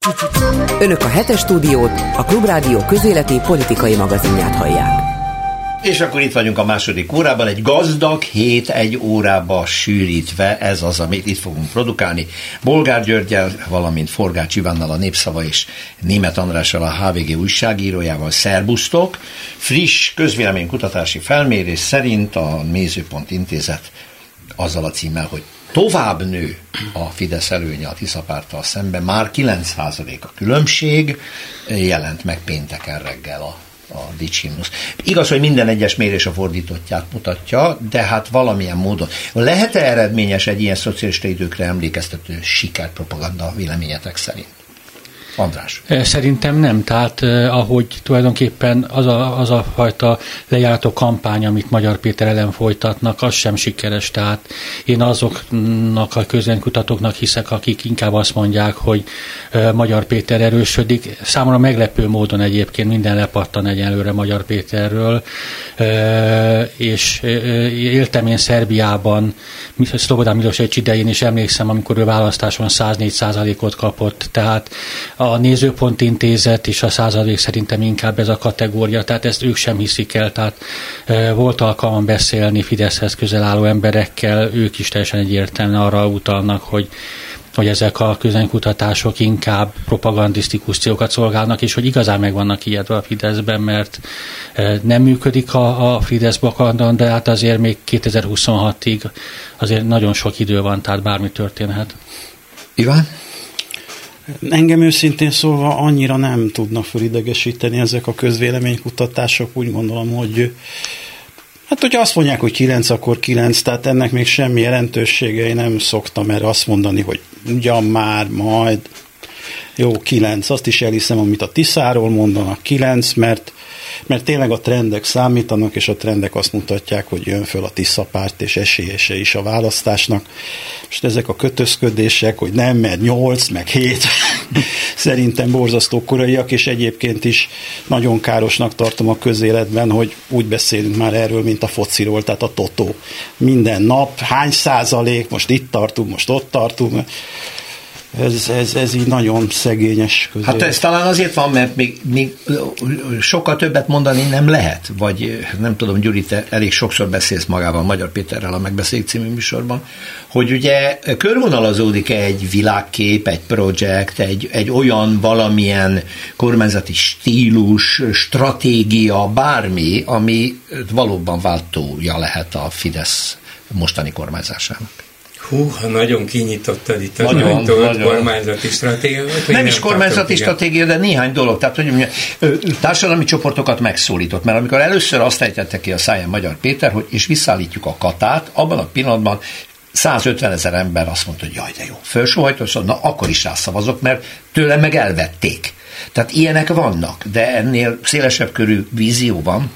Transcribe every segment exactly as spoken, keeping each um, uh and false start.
Önök a Hetes Stúdiót, a Klubrádió közéleti politikai magazinját hallják. És akkor itt vagyunk a második órában, egy gazdag hét egy órába sűrítve, ez az, amit itt fogunk produkálni. Bolgár Györggyel, valamint Forgács Ivánnal, a Népszava és Németh Andrással, a há vé gé újságírójával. Szerbusztok! Friss közvéleménykutatási felmérés szerint a Nézőpont Intézet azzal a címmel, hogy tovább nő a Fidesz előnye a Tiszapárttal szemben, már kilenc százalék a különbség, jelent meg pénteken reggel a a dicsimnusz. Igaz, hogy minden egyes mérés a fordítottját mutatja, de hát valamilyen módon. Lehet-e eredményes egy ilyen szocialista időkre emlékeztető sikerpropaganda véleményetek szerint? András. Szerintem nem, tehát eh, ahogy tulajdonképpen az a, az a fajta lejártó kampány, amit Magyar Péter ellen folytatnak, az sem sikeres, tehát én azoknak a közvéleménykutatóknak hiszek, akik inkább azt mondják, hogy eh, Magyar Péter erősödik. Számomra meglepő módon egyébként minden lepattan egyelőre Magyar Péterről, eh, és eh, éltem én Szerbiában, Szlobodan Milosevic idején is emlékszem, amikor ő választáson száznégy százalékot kapott, tehát a Nézőpont Intézet és a százalék szerintem inkább ez a kategória, tehát ezt ők sem hiszik el, tehát e, volt alkalmam beszélni Fideszhez közel álló emberekkel, ők is teljesen egyértelműen arra utalnak, hogy hogy ezek a közvéleménykutatások inkább propagandisztikus célokat szolgálnak, és hogy igazán meg vannak ijedve a Fideszben, mert nem működik a, a Fidesz propaganda, de hát azért még kétezer-huszonhatig azért nagyon sok idő van, tehát bármi történhet. Iván? Engem őszintén szólva annyira nem tudnak fölidegesíteni ezek a közvéleménykutatások, úgy gondolom, hogy hát, hogyha azt mondják, hogy kilenc, akkor kilenc, tehát ennek még semmi jelentősége, én nem szoktam erre azt mondani, hogy ugyan már, majd jó, kilenc, azt is elhiszem, amit a Tiszáról mondanak, kilenc, mert, mert tényleg a trendek számítanak, és a trendek azt mutatják, hogy jön föl a Tiszapárt, és esélyese is a választásnak. Most ezek a kötözködések, hogy nem, mert nyolc, meg hét, szerintem borzasztó koraiak, és egyébként is nagyon károsnak tartom a közéletben, hogy úgy beszélünk már erről, mint a fociról, tehát a totó. Minden nap, hány százalék, most itt tartunk, most ott tartunk, Ez, ez, ez így nagyon szegényes közé. Hát ez talán azért van, mert még, még sokkal többet mondani nem lehet, vagy nem tudom, Gyuri, te elég sokszor beszélsz magával Magyar Péterrel a Megbeszéljük című műsorban, hogy ugye körvonalazódik egy világkép, egy projekt, egy, egy olyan valamilyen kormányzati stílus, stratégia, bármi, ami valóban váltója lehet a Fidesz mostani kormányzásának. Hú, ha nagyon kinyitottad itt az ajtót, kormányzati stratégia. Nem, nem is kormányzati stratégia, de néhány dolog. Tehát, hogy mondja, társadalmi csoportokat megszólított, mert amikor először azt ejtette ki a száján Magyar Péter, hogy és visszaállítjuk a katát, abban a pillanatban százötven ezer ember azt mondta, hogy jaj, de jó, felsóhajtó, szóval, na akkor is rászavazok, mert tőlem meg elvették. Tehát ilyenek vannak, de ennél szélesebb körű vízió van.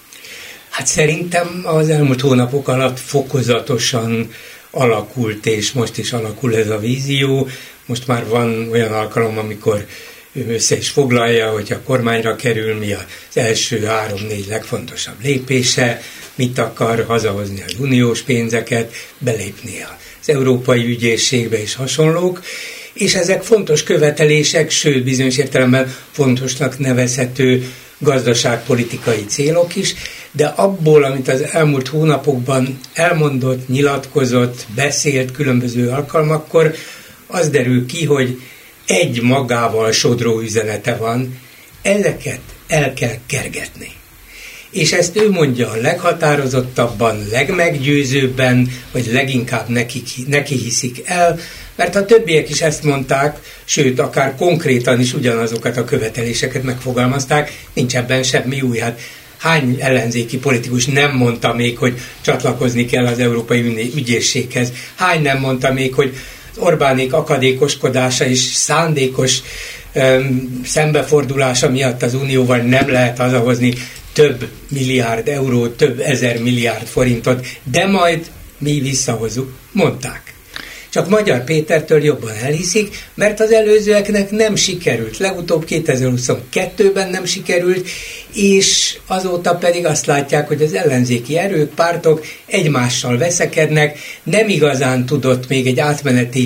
Hát szerintem az elmúlt hónapok alatt fokozatosan alakult, és most is alakul ez a vízió. Most már van olyan alkalom, amikor ő össze is foglalja, hogy a kormányra kerül, mi az első három-négy legfontosabb lépése, mit akar hazahozni az uniós pénzeket, belépni az Európai Ügyészségbe és hasonlók, és ezek fontos követelések, sőt bizonyos értelemben fontosnak nevezhető gazdaságpolitikai célok is, de abból, amit az elmúlt hónapokban elmondott, nyilatkozott, beszélt különböző alkalmakkor, az derül ki, hogy egy magával sodró üzenete van, ezeket el kell kergetni. És ezt ő mondja a leghatározottabban, legmeggyőzőbben, vagy leginkább neki, neki hiszik el, mert a többiek is ezt mondták, sőt, akár konkrétan is ugyanazokat a követeléseket megfogalmazták, nincs ebben semmi új. Hát hány ellenzéki politikus nem mondta még, hogy csatlakozni kell az Európai Ügyészséghez? Hány nem mondta még, hogy az Orbánék akadékoskodása és szándékos öm, szembefordulása miatt az Unióval nem lehet hazahozni több milliárd eurót, több ezer milliárd forintot, de majd mi visszahozzuk, mondták. Csak Magyar Pétertől jobban elhiszik, mert az előzőeknek nem sikerült. Legutóbb kétezer-huszonkettőben nem sikerült, és azóta pedig azt látják, hogy az ellenzéki erők, pártok egymással veszekednek, nem igazán tudott még egy átmeneti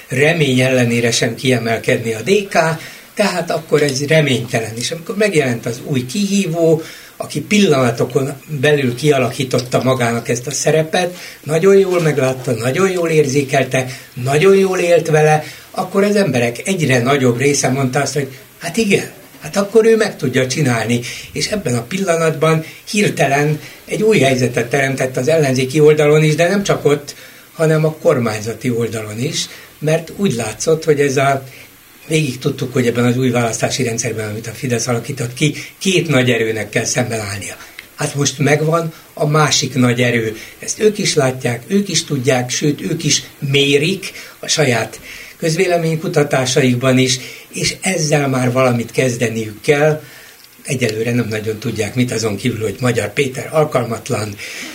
remény ellenére sem kiemelkedni a dé ká, tehát akkor ez reménytelen. És amikor megjelent az új kihívó, aki pillanatokon belül kialakította magának ezt a szerepet, nagyon jól meglátta, nagyon jól érzékelte, nagyon jól élt vele, akkor az emberek egyre nagyobb része mondta azt, hogy hát igen, hát akkor ő meg tudja csinálni. És ebben a pillanatban hirtelen egy új helyzetet teremtett az ellenzéki oldalon is, de nem csak ott, hanem a kormányzati oldalon is, mert úgy látszott, hogy ez a végig tudtuk, hogy ebben az új választási rendszerben, amit a Fidesz alakított ki, két nagy erőnek kell szemben állnia. Hát most megvan a másik nagy erő. Ezt ők is látják, ők is tudják, sőt, ők is mérik a saját közvéleménykutatásaikban is, és ezzel már valamit kezdeniük kell. Egyelőre nem nagyon tudják mit, azon kívül, hogy Magyar Péter alkalmatlan,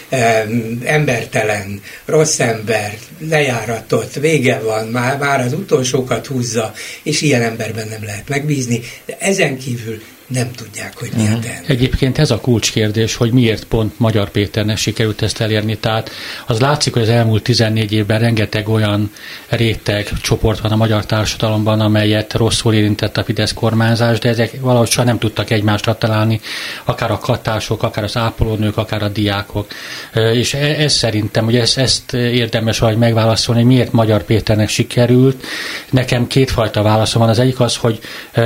embertelen, rossz ember, lejáratott, vége van, már, már az utolsókat húzza, és ilyen emberben nem lehet megbízni, de ezen kívül nem tudják, hogy mi a teendő. Egyébként ez a kulcskérdés, hogy miért pont Magyar Péternek sikerült ezt elérni. Tehát az látszik, hogy az elmúlt tizennégy évben rengeteg olyan réteg csoport van a magyar társadalomban, amelyet rosszul érintett a Fidesz kormányzás, de ezek valahogy soha nem tudtak egymásra találni, akár a kattások, akár az ápolónők, akár a diákok. És ez szerintem, hogy ezt, ezt érdemes valahogy megválaszolni, hogy miért Magyar Péternek sikerült. Nekem kétfajta válaszom van. Az egyik az, hogy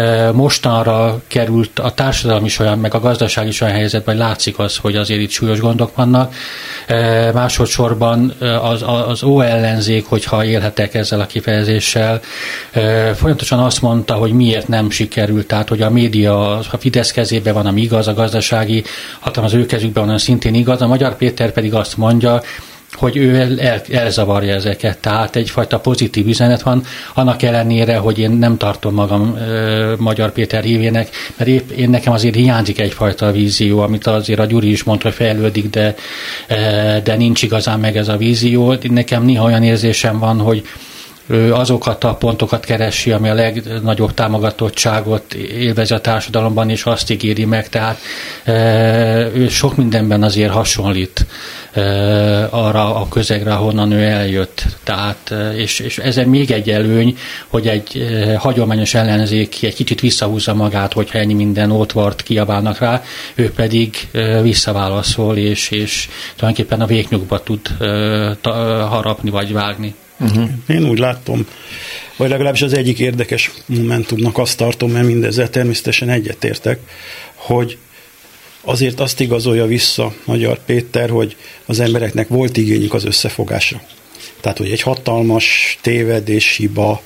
mostanra került a társadalom is olyan, meg a gazdaság is olyan helyzetben, hogy látszik az, hogy azért itt súlyos gondok vannak. E, másodszorban az, az ó ellenzék, hogyha élhetek ezzel a kifejezéssel, e, folyamatosan azt mondta, hogy miért nem sikerült, tehát hogy a média a Fidesz kezében van, ami igaz, a gazdasági hatalom az ő kezükben van, szintén igaz. A Magyar Péter pedig azt mondja, hogy ő el, el, elzavarja ezeket. Tehát egyfajta pozitív üzenet van, annak ellenére, hogy én nem tartom magam e, Magyar Péter hívének, mert épp én nekem azért hiányzik egyfajta vízió, amit azért a Gyuri is mondta, hogy fejlődik, de, e, de nincs igazán meg ez a vízió. Nekem néha olyan érzésem van, hogy ő azokat a pontokat keresi, ami a legnagyobb támogatottságot élvezi a társadalomban, és azt ígéri meg. Tehát e, ő sok mindenben azért hasonlít e, arra a közegre, ahonnan ő eljött. Tehát, és, és ezen még egy előny, hogy egy e, hagyományos ellenzék egy kicsit visszahúzza magát, hogyha ennyi minden ótvart kiabálnak rá, ő pedig e, visszaválaszol, és, és tulajdonképpen a végnyugba tud e, ta, harapni vagy vágni. Uh-huh. Én úgy látom, vagy legalábbis az egyik érdekes momentumnak azt tartom, mert mindezzel természetesen egyetértek, hogy azért azt igazolja vissza Magyar Péter, hogy az embereknek volt igényük az összefogásra. Tehát, hogy egy hatalmas tévedés, hiba,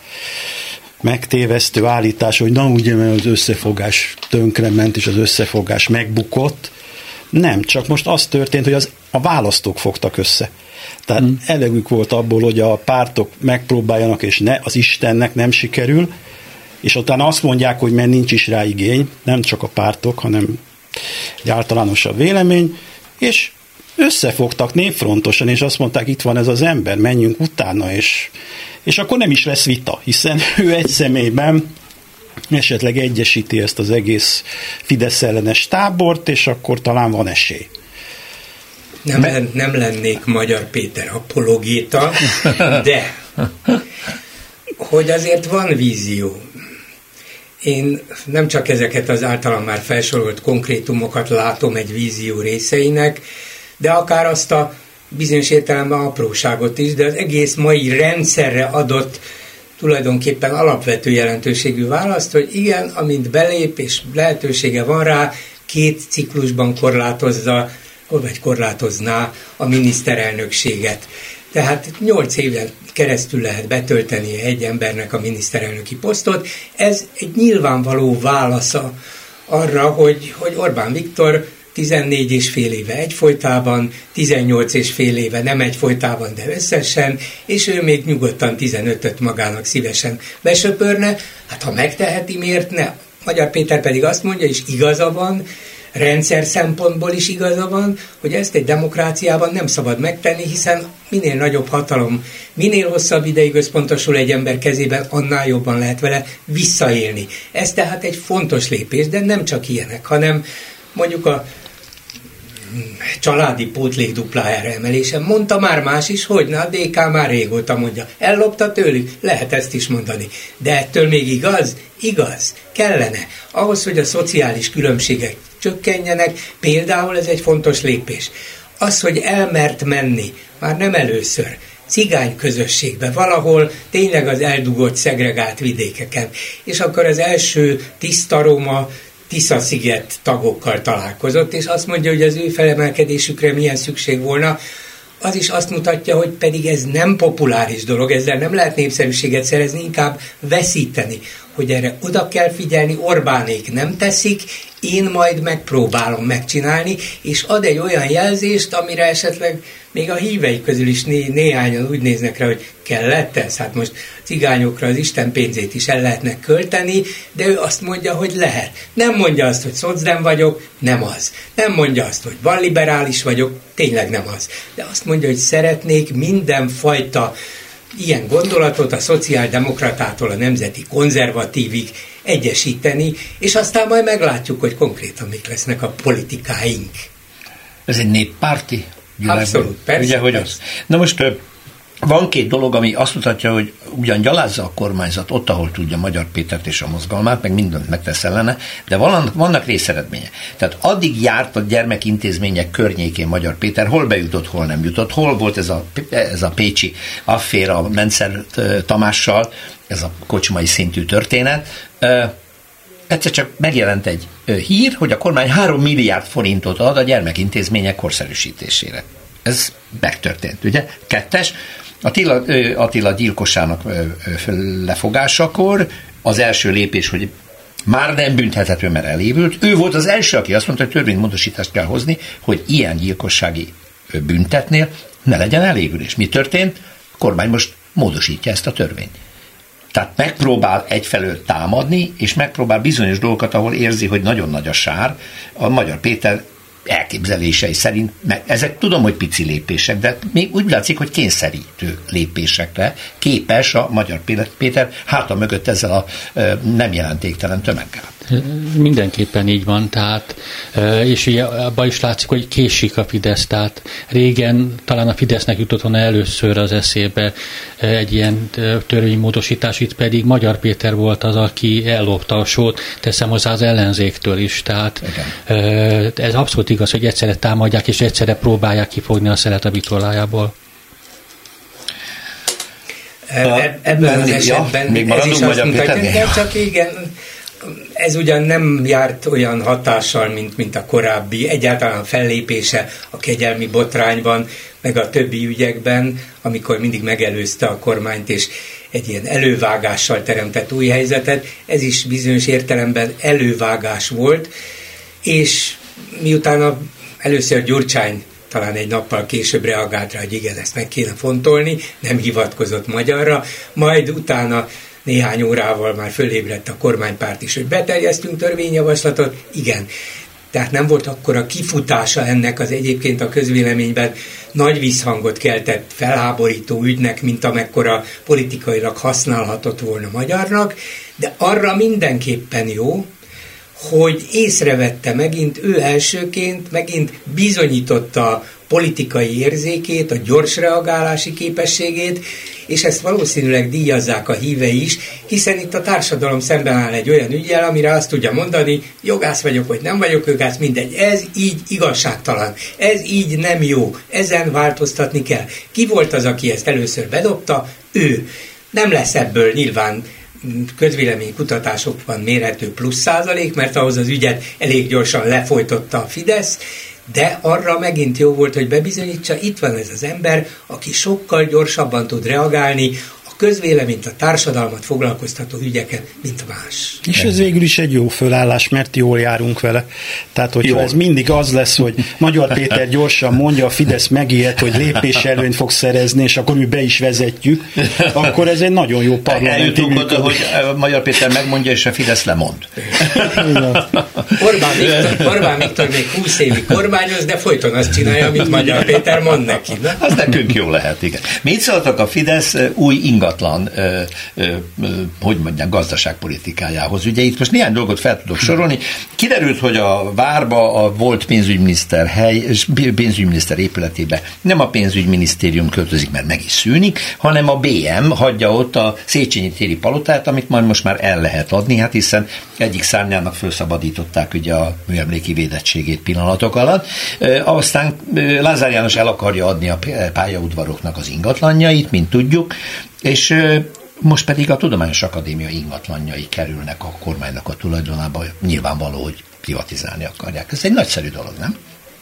megtévesztő állítás, hogy na ugye, mert az összefogás tönkrement, és az összefogás megbukott. Nem, csak most az történt, hogy az, a választók fogtak össze. Tehát hmm. elegük volt abból, hogy a pártok megpróbáljanak, és ne, az Istennek nem sikerül, és utána azt mondják, hogy mert nincs is rá igény, nem csak a pártok, hanem egy általánosabb vélemény, és összefogtak névfrontosan, és azt mondták, itt van ez az ember, menjünk utána, és, és akkor nem is lesz vita, hiszen ő egy személyben esetleg egyesíti ezt az egész Fidesz ellenes tábort, és akkor talán van esély. Nem, nem lennék Magyar Péter apologéta, de hogy azért van vízió. Én nem csak ezeket az általam már felsorolt konkrétumokat látom egy vízió részeinek, de akár azt a bizonyos értelemben apróságot is, de az egész mai rendszerre adott tulajdonképpen alapvető jelentőségű választ, hogy igen, amint belép és lehetősége van rá, két ciklusban korlátozza, vagy korlátozná a miniszterelnökséget. Tehát nyolc éven keresztül lehet betölteni egy embernek a miniszterelnöki posztot. Ez egy nyilvánvaló válasza arra, hogy, hogy Orbán Viktor tizennégy és fél éve egyfolytában, tizennyolc és fél éve nem egyfolytában, de összesen, és ő még nyugodtan tizenötöt magának szívesen besöpörne. Hát ha megteheti, miért ne? Magyar Péter pedig azt mondja, és igaza van, rendszer szempontból is igaza van, hogy ezt egy demokráciában nem szabad megtenni, hiszen minél nagyobb hatalom, minél hosszabb ideig összpontosul egy ember kezében, annál jobban lehet vele visszaélni. Ez tehát egy fontos lépés, de nem csak ilyenek, hanem mondjuk a családi pótlék duplájára emelése. Mondta már más is, hogy na, a dé ká már régóta mondja. Ellopta tőlük? Lehet ezt is mondani. De ettől még igaz? Igaz. Kellene. Ahhoz, hogy a szociális különbségek csökkenjenek, például ez egy fontos lépés. Az, hogy elmert menni, már nem először, cigány közösségbe, valahol tényleg az eldugott, szegregált vidékeken. És akkor az első tiszta roma Tisza-sziget tagokkal találkozott, és azt mondja, hogy az ő felemelkedésükre milyen szükség volna, az is azt mutatja, hogy pedig ez nem populáris dolog, ezzel nem lehet népszerűséget szerezni, inkább veszíteni, hogy erre oda kell figyelni, Orbánék nem teszik, én majd megpróbálom megcsinálni, és ad egy olyan jelzést, amire esetleg még a hívei közül is né- néhányan úgy néznek rá, hogy kellett ez, hát most cigányokra az Isten pénzét is el lehetnek költeni, de ő azt mondja, hogy lehet. Nem mondja azt, hogy szocdem vagyok, nem az. Nem mondja azt, hogy balliberális vagyok, tényleg nem az. De azt mondja, hogy szeretnék mindenfajta ilyen gondolatot a szociáldemokratától a nemzeti konzervatívig egyesíteni, és aztán majd meglátjuk, hogy konkrétan mik lesznek a politikáink. Ez egy néppárti gyülekezet. Abszolút, persze. Ugye, hogy persze. az. Na most van két dolog, ami azt mutatja, hogy ugyan gyalázza a kormányzat ott, ahol tudja Magyar Pétert és a mozgalmát, meg mindent megtesz ellene, de vannak, vannak részeredménye. Tehát addig járt a gyermekintézmények környékén Magyar Péter, hol bejutott, hol nem jutott, hol volt ez a, ez a pécsi afféra a Mencer Tamással, ez a kocsmai szintű történet. Egyszer csak megjelent egy hír, hogy a kormány három milliárd forintot ad a gyermekintézmények korszerűsítésére. Ez megtörtént, ugye? Kettes, Attila, Attila gyilkosának lefogásakor az első lépés, hogy már nem büntethető, mert elévült. Ő volt az első, aki azt mondta, hogy törvénymódosítást kell hozni, hogy ilyen gyilkossági büntetnél ne legyen elévülés. Mi történt? A kormány most módosítja ezt a törvényt. Tehát megpróbál egyfelől támadni, és megpróbál bizonyos dolgokat, ahol érzi, hogy nagyon nagy a sár. A Magyar Péter elképzelései szerint, meg ezek tudom, hogy pici lépések, de még úgy látszik, hogy kényszerítő lépésekre képes a Magyar Péter háta mögött ezzel a nem jelentéktelen tömeggel. Mindenképpen így van, tehát, és ugye abban is látszik, hogy késik a Fidesz, tehát régen talán a Fidesznek jutott volna először az eszébe egy ilyen törvénymódosítás, itt pedig Magyar Péter volt az, aki ellopta a sót, teszem hozzá az ellenzéktől is, tehát igen. Ez abszolút igaz, hogy egyszerre támadják, és egyszerre próbálják kifogni a szelet a vitorlájából. Ebben az esetben ja, még ez is azt mutatja, de csak igen, ez ugyan nem járt olyan hatással, mint, mint a korábbi, egyáltalán fellépése a kegyelmi botrányban, meg a többi ügyekben, amikor mindig megelőzte a kormányt, és egy ilyen elővágással teremtett új helyzetet. Ez is bizonyos értelemben elővágás volt, és miután a, először Gyurcsány talán egy nappal később reagált rá, hogy igen, ezt meg kéne fontolni, nem hivatkozott magyarra, majd utána néhány órával már fölébredt a kormánypárt is, hogy beterjesztünk törvényjavaslatot, igen. Tehát nem volt akkor a kifutása ennek az egyébként a közvéleményben nagy visszhangot keltett felháborító ügynek, mint amekkora politikailag használhatott volna magyarnak, de arra mindenképpen jó, hogy észrevette megint, ő elsőként megint bizonyította politikai érzékét, a gyors reagálási képességét, és ezt valószínűleg díjazzák a hívei is, hiszen itt a társadalom szemben áll egy olyan ügyel, amire azt tudja mondani, jogász vagyok, vagy nem vagyok jogász, mindegy, ez így igazságtalan, ez így nem jó, ezen változtatni kell. Ki volt az, aki ezt először bedobta? Ő. Nem lesz ebből nyilván közvéleménykutatásokban mérhető plusz százalék, mert ahhoz az ügyet elég gyorsan lefolytotta a Fidesz, de arra megint jó volt, hogy bebizonyítsa, itt van ez az ember, aki sokkal gyorsabban tud reagálni a közvéleményt, a társadalmat foglalkoztató ügyeket, mint más. És ez végül is egy jó fölállás, mert jól járunk vele. Tehát, hogyha jó. Ez mindig az lesz, hogy Magyar Péter gyorsan mondja, a Fidesz megijed, hogy lépés előnyt fog szerezni, és akkor mi be is vezetjük, akkor ez egy nagyon jó parlamenti. Eljutunk oda, hogy Magyar Péter megmondja, és a Fidesz lemond. Orbán Viktor, Orbán Viktor még húsz évig kormányoz, de folyton azt csinálja, amit Magyar Péter mond neki. Ne? Az nekünk jó lehet, igen. Mit szóltak a Fidesz új ingatlan ingatlan, ö, ö, ö, hogy mondják, gazdaságpolitikájához. Ugye itt most néhány dolgot fel tudok sorolni. Kiderült, hogy a várba a volt pénzügyminiszter hely, pénzügyminiszter épületébe nem a pénzügyminisztérium költözik, mert meg is szűnik, hanem a bé em hagyja ott a Széchenyi téri palotát, amit majd most már el lehet adni, hát hiszen egyik szárnyának felszabadították ugye a műemléki védettségét pillanatok alatt. Aztán Lázár János el akarja adni a pályaudvaroknak az ingatlanjait, mint tudjuk, és most pedig a Tudományos Akadémia ingatlanjai kerülnek a kormánynak a tulajdonába, nyilvánvaló, hogy privatizálni akarják. Ez egy nagyszerű dolog, nem?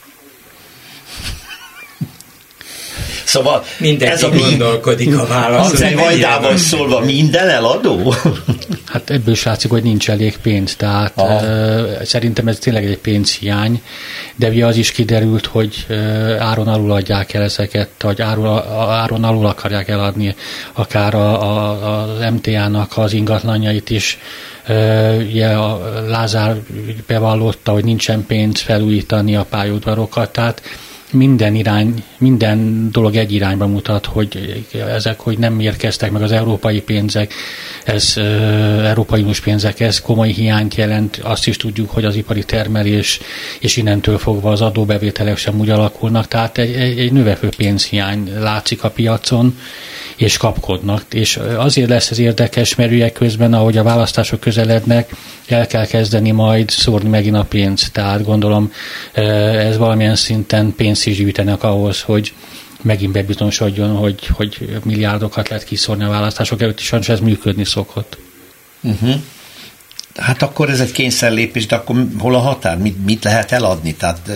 Szóval mindenki ez a gondolkodik a válasz. Az egy vajdában szólva minden eladó? Hát ebből is látszik, hogy nincs elég pénz, tehát uh, szerintem ez tényleg egy pénzhiány, de ugye az is kiderült, hogy uh, áron alul adják el ezeket, vagy áron, áron alul akarják eladni akár a, a, az em té á-nak az ingatlanjait is. Uh, ugye a Lázár bevallotta, hogy nincsen pénz felújítani a pályaudvarokat, tehát minden irány, minden dolog egy irányba mutat, hogy ezek, hogy nem érkeztek meg az európai pénzek, ez uh, európai uniós pénzek, ez komoly hiányt jelent. Azt is tudjuk, hogy az ipari termelés és innentől fogva az adóbevételek sem úgy alakulnak, tehát egy, egy, egy növekvő pénzhiány látszik a piacon, és kapkodnak. És azért lesz ez érdekes, mert ugye közben, ahogy a választások közelednek, el kell kezdeni majd szórni megint a pénzt. Tehát gondolom ez valamilyen szinten pénzt is gyűjtenek ahhoz, hogy megint bebizonyosodjon, hogy, hogy milliárdokat lehet kiszórni a választások előtt, és sajnos ez működni szokott. Uh-huh. Hát akkor ez egy kényszerlépés, de akkor hol a határ? Mit, mit lehet eladni? Tehát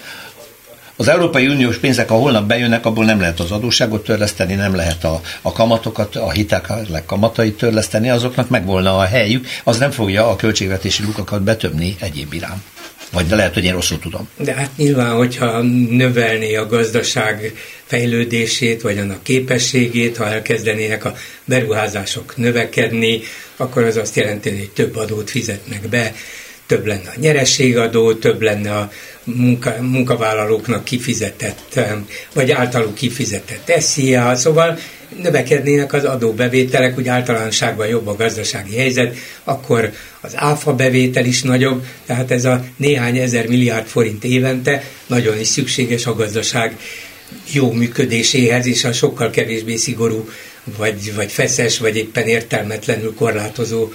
az Európai Uniós pénzek, ha holnap bejönnek, abból nem lehet az adósságot törleszteni, nem lehet a, a kamatokat, a hitelek kamatait törleszteni, azoknak meg volna a helyük, az nem fogja a költségvetési lukakat betömni egyéb irány. Vagy de lehet, hogy én rosszul tudom. De hát nyilván, hogyha növelné a gazdaság fejlődését, vagy annak képességét, ha elkezdenének a beruházások növekedni, akkor az azt jelenti, hogy több adót fizetnek be, több lenne a nyerességadó, több lenne a munka, munkavállalóknak kifizetett, vagy általuk kifizetett es zé á, szóval növekednének az adóbevételek, úgy általánosságban jobb a gazdasági helyzet, akkor az áfa bevétel is nagyobb, tehát ez a néhány ezer milliárd forint évente nagyon is szükséges a gazdaság jó működéséhez, és a sokkal kevésbé szigorú, vagy, vagy feszes, vagy éppen értelmetlenül korlátozó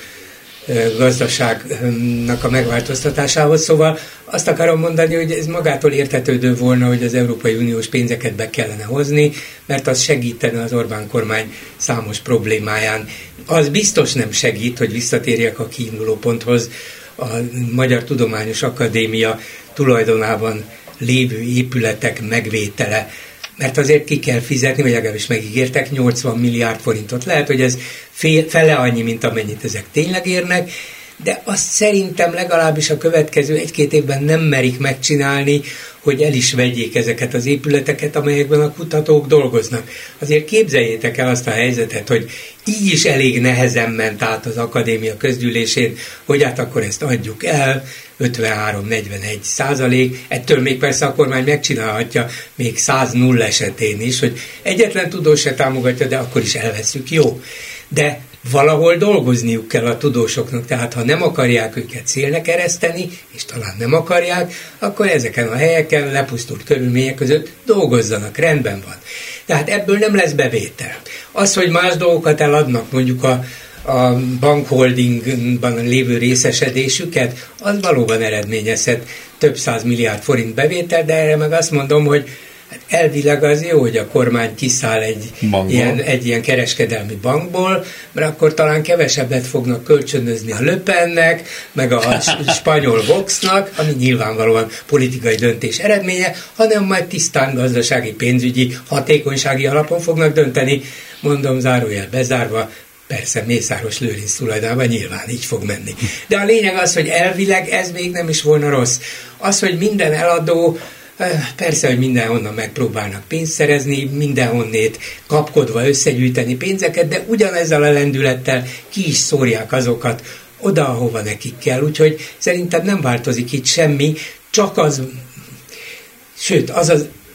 gazdaságnak a megváltoztatásához. Szóval azt akarom mondani, hogy ez magától értetődő volna, hogy az Európai Uniós pénzeket be kellene hozni, mert az segítene az Orbán kormány számos problémáján. Az biztos nem segít, hogy visszatérjek a kiinduló ponthoz, a Magyar Tudományos Akadémia tulajdonában lévő épületek megvétele, mert azért ki kell fizetni, vagy legalábbis megígértek nyolcvan milliárd forintot. Lehet, hogy ez fél, fele annyi, mint amennyit ezek tényleg érnek, de azt szerintem legalábbis a következő egy-két évben nem merik megcsinálni, hogy el is vegyék ezeket az épületeket, amelyekben a kutatók dolgoznak. Azért képzeljétek el azt a helyzetet, hogy így is elég nehezen ment át az akadémia közgyűlésén, hogy hát akkor ezt adjuk el, ötvenhárom negyvenegy százalék, ettől még persze a kormány megcsinálhatja még száz null esetén is, hogy egyetlen tudós se támogatja, de akkor is elveszük, jó. De valahol dolgozniuk kell a tudósoknak, tehát ha nem akarják őket célnek ereszteni, és talán nem akarják, akkor ezeken a helyeken lepusztult körülmények között dolgozzanak, rendben van. Tehát ebből nem lesz bevétel. Az, hogy más dolgokat eladnak, mondjuk a, a bankholdingban lévő részesedésüket, az valóban eredményezhet több száz milliárd forint bevétel, de erre meg azt mondom, hogy hát elvileg az jó, hogy a kormány kiszáll egy ilyen, egy ilyen kereskedelmi bankból, mert akkor talán kevesebbet fognak kölcsönözni a Le Pennek, meg a spanyol Voxnak, ami nyilvánvalóan politikai döntés eredménye, hanem majd tisztán gazdasági, pénzügyi, hatékonysági alapon fognak dönteni, mondom zárójel bezárva, persze Mészáros Lőrinc tulajdonában nyilván így fog menni. De a lényeg az, hogy elvileg ez még nem is volna rossz. Az, hogy minden eladó, persze, hogy mindenhonnan megpróbálnak pénzt szerezni, mindenhonnét kapkodva összegyűjteni pénzeket, de ugyanezzel a lendülettel ki is szórják azokat oda, ahova nekik kell. Úgyhogy szerintem nem változik itt semmi, csak az, sőt, az az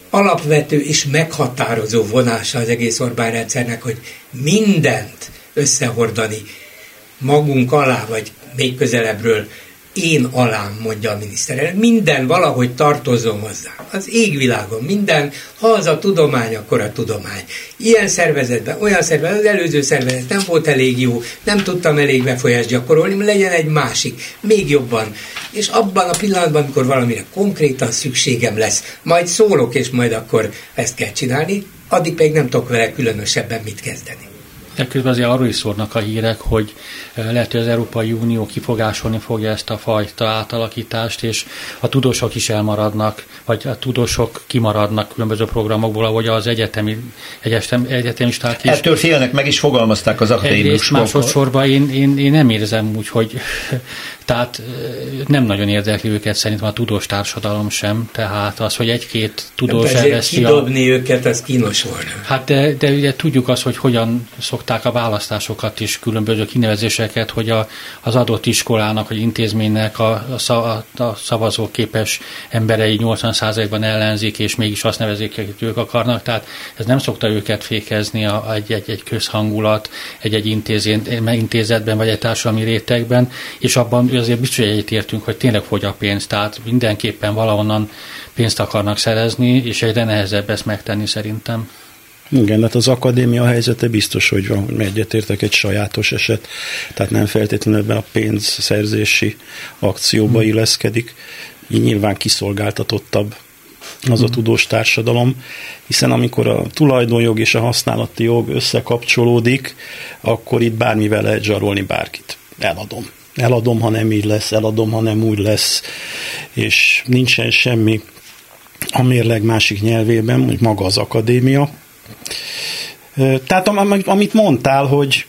alapvető és meghatározó vonása az egész Orbán rendszernek, hogy mindent összehordani magunk alá, vagy még közelebbről én alám, mondja a miniszterelnök. Minden valahogy tartozzon hozzá. Az égvilágon minden, ha az a tudomány, akkor a tudomány. Ilyen szervezetben, olyan szervezetben, az előző szervezet nem volt elég jó, nem tudtam elég befolyást gyakorolni, legyen egy másik, még jobban. És abban a pillanatban, amikor valamire konkrétan szükségem lesz, majd szólok, és majd akkor ezt kell csinálni, addig pedig nem tudok vele különösebben mit kezdeni. De közben azért arról is szórnak a hírek, hogy lehet, hogy az Európai Unió kifogásolni fogja ezt a fajta átalakítást, és a tudósok is elmaradnak, vagy a tudósok kimaradnak különböző programokból, ahogy az egyetemi, egyetem, egyetemisták is. Ettől félnek, meg is fogalmazták az akadémikusok. Másodszorban én, én, én nem érzem úgy, hogy tehát nem nagyon érdekli őket szerintem a tudós társadalom sem, tehát az, hogy egy-két tudós elveszi a... kidobni őket, az kínos volna. Hát de, de ugye tudjuk azt, hogy hogyan szokták a választásokat is, különböző kinevezéseket, hogy a, az adott iskolának, vagy intézménynek a, a, a szavazóképes emberei nyolcvan százalékban ellenzik, és mégis azt nevezik, hogy ők akarnak, tehát ez nem szokta őket fékezni a, egy, egy, egy közhangulat, egy-egy intézetben, vagy egy társadalmi rétegben, és abban azért biztos, hogy egyetértünk, hogy tényleg fogy a pénz, tehát mindenképpen valahonnan pénzt akarnak szerezni, és egyre nehezebb ezt megtenni szerintem. Igen, hát az akadémia helyzete biztos, hogy van, egyetértek, egy sajátos eset, tehát nem feltétlenül ebben a pénzszerzési akcióba illeszkedik. Így nyilván kiszolgáltatottabb az a tudós társadalom, hiszen amikor a tulajdonjog és a használati jog összekapcsolódik, akkor itt bármivel lehet zsarolni bárkit. Eladom. Eladom, ha nem így lesz, eladom, ha nem úgy lesz, és nincsen semmi a mérleg másik nyelvében, hogy maga az akadémia. Tehát amit mondtál, hogy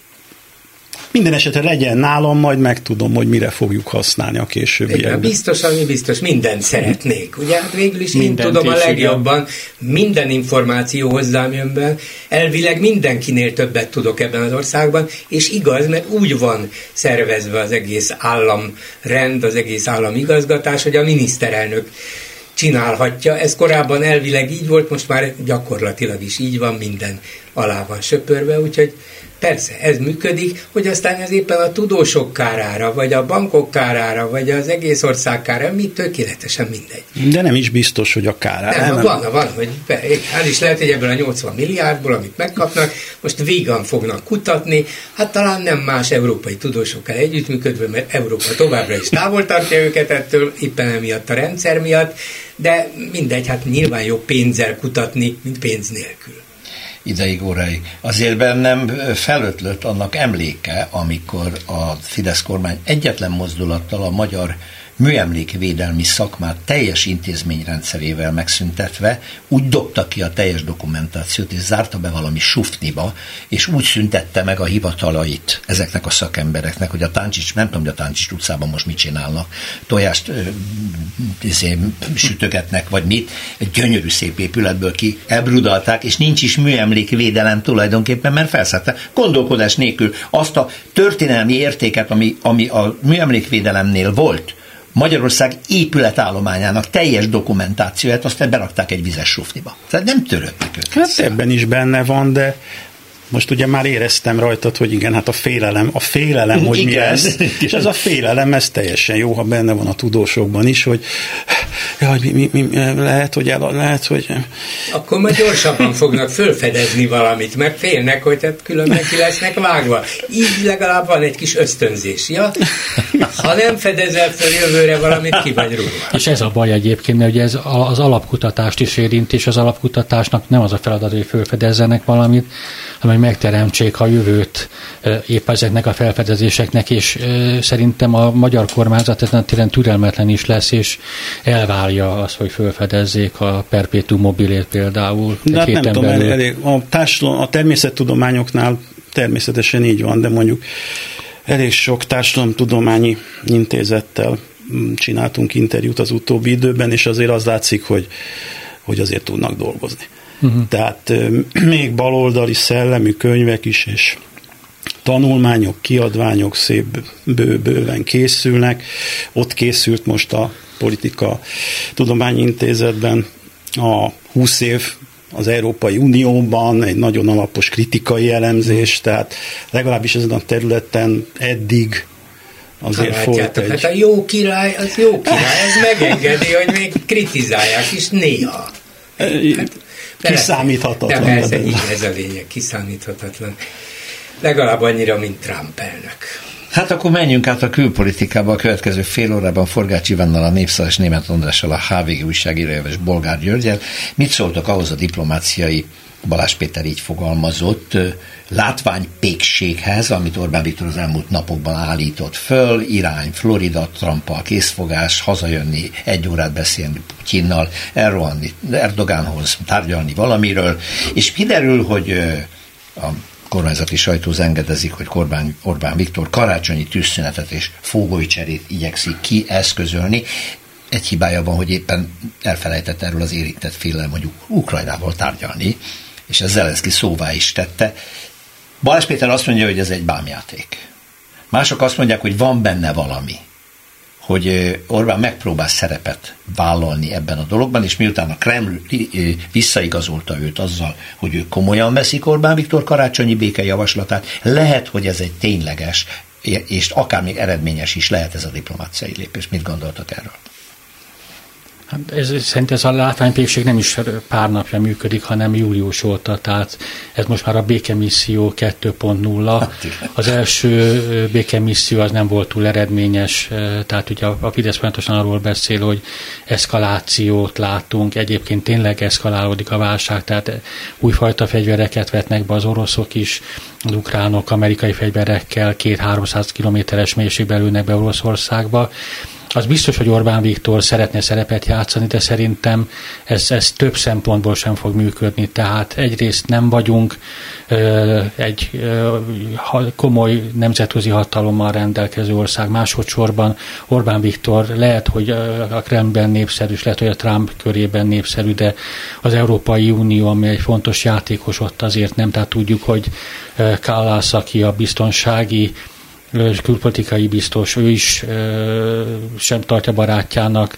minden esetre legyen nálam, majd megtudom, hogy mire fogjuk használni a későbbiekben. Biztos, ami biztos, mindent szeretnék. Ugye hát végül is mindent én tudom a legjobban, minden információ hozzám jön be, elvileg mindenkinél többet tudok ebben az országban, és igaz, mert úgy van szervezve az egész államrend, az egész államigazgatás, hogy a miniszterelnök csinálhatja. Ez korábban elvileg így volt, most már gyakorlatilag is így van, minden alá van söpörve, úgyhogy persze, ez működik, hogy aztán ez éppen a tudósok kárára, vagy a bankok kárára, vagy az egész ország kárára, mi tökéletesen mindegy. De nem is biztos, hogy a kárára. Nem, nem. Van, van, hogy hát is lehet, hogy ebből a nyolcvan milliárdból, amit megkapnak, most vígan fognak kutatni, hát talán nem más európai tudósokkal együttműködve, mert Európa továbbra is távol tartja őket ettől, éppen emiatt a rendszer miatt, de mindegy, hát nyilván jobb pénzzel kutatni, mint pénz nélkül. Ideig, óráig. Azért bennem felötlött annak emléke, amikor a Fidesz kormány egyetlen mozdulattal a magyar műemlékvédelmi szakmát teljes intézményrendszerével megszüntetve úgy dobta ki a teljes dokumentációt, és zárta be valami sufniba, és úgy szüntette meg a hivatalait ezeknek a szakembereknek, hogy a Táncsics, nem tudom, hogy a Táncsics utcában most mit csinálnak, tojást ö, izé, sütögetnek, vagy mit, egy gyönyörű szép épületből ki elbrudalták, és nincs is műemlékvédelem tulajdonképpen, mert felszedte gondolkodás nélkül azt a történelmi értéket, ami, ami a műemlékvédelemnél volt, Magyarország épületállományának teljes dokumentációját, aztán berakták egy vizes sufniba. Tehát nem törődnek ők. Hát ebben is benne van, de most ugye már éreztem rajtad, hogy igen, hát a félelem, a félelem, hogy mi ez, és ez a félelem, ez teljesen jó, ha benne van a tudósokban is, hogy jaj, mi, mi, mi, lehet, hogy el, lehet, hogy... Akkor majd gyorsabban fognak fölfedezni valamit, meg félnek, hogy hát különben ki lesznek vágva. Így legalább van egy kis ösztönzés, ja? Ha nem fedezel föl jövőre valamit, ki vagy rúgva. És ez a baj egyébként, mert ugye ez az alapkutatást is érint, és az alapkutatásnak nem az a feladat, hogy fölfedezzenek valamit, hanem hogy megteremtsék a jövőt épp ezeknek a felfedezéseknek, és szerintem a magyar kormányzat ezen a téren türelmetlen is lesz, és elvárja azt, hogy felfedezzék a perpétuum mobilét például. De hát nem tudom, elég, a, társadalom, a természettudományoknál természetesen így van, de mondjuk elég sok társadalomtudományi intézettel csináltunk interjút az utóbbi időben, és azért az látszik, hogy, hogy azért tudnak dolgozni. Uh-huh. Tehát még baloldali szellemű könyvek is, és tanulmányok, kiadványok szép bő, bőven készülnek. Ott készült most a Politika Tudományi Intézetben a húsz év az Európai Unióban, egy nagyon alapos kritikai elemzés, tehát legalábbis ezen a területen eddig azért ha, folyt egy... Hát a jó király, az jó király, ez megengedi, hogy még kritizálják is néha. Hát, kiszámíthatatlan. De ez, így, ez a lényeg, kiszámíthatatlan. Legalább annyira, mint Trump elnök. Hát akkor menjünk át a külpolitikába. A következő fél órában Forgács Ivannal, a Népszava és Németh Andrással, a há vé gé újságírójával és Bolgár Györgyel. Mit szóltak ahhoz a diplomáciai, Balázs Péter így fogalmazott, látványpékséghez, amit Orbán Viktor az elmúlt napokban állított föl, irány, Florida, Trumpal készfogás, hazajönni, egy órát beszélni Putyinnal, elrohanni Erdogánhoz, tárgyalni valamiről, és kiderül, hogy a kormányzati sajtó engedezik, hogy Orbán, Orbán Viktor karácsonyi tűzszünetet és fógolycserét igyekszik kieszközölni. Egy hibája van, hogy éppen elfelejtett erről az érintett féllel mondjuk Ukrajnával tárgyalni, és ez Zelenszky szóvá is tette. Balázs Péter azt mondja, hogy ez egy bámjáték. Mások azt mondják, hogy van benne valami, hogy Orbán megpróbál szerepet vállalni ebben a dologban, és miután a Kreml visszaigazolta őt azzal, hogy ők komolyan veszik Orbán Viktor karácsonyi békejavaslatát, lehet, hogy ez egy tényleges, és akár még eredményes is lehet ez a diplomáciai lépés. Mit gondoltak erről? Hát ez, szerintem ez a látványpékség nem is pár napja működik, hanem július óta, tehát ez most már a békemisszió kettő pont nulla. Az első békemisszió az nem volt túl eredményes, tehát ugye a Fidesz folyamatosan arról beszél, hogy eszkalációt látunk, egyébként tényleg eszkalálódik a válság, tehát újfajta fegyvereket vetnek be az oroszok is, az ukránok amerikai fegyverekkel két-háromszáz kilométeres mélységben lőnek be Oroszországba. Az biztos, hogy Orbán Viktor szeretne szerepet játszani, de szerintem ez, ez több szempontból sem fog működni. Tehát egyrészt nem vagyunk ö, egy ö, komoly nemzetközi hatalommal rendelkező ország, másodszorban Orbán Viktor lehet, hogy a Kremlben népszerű, lehet, hogy a Trump körében népszerű, de az Európai Unió, ami egy fontos játékos, ott azért nem. Tehát tudjuk, hogy Kallas, aki a biztonsági külpolitikai biztos, ő is ö, sem tartja barátjának,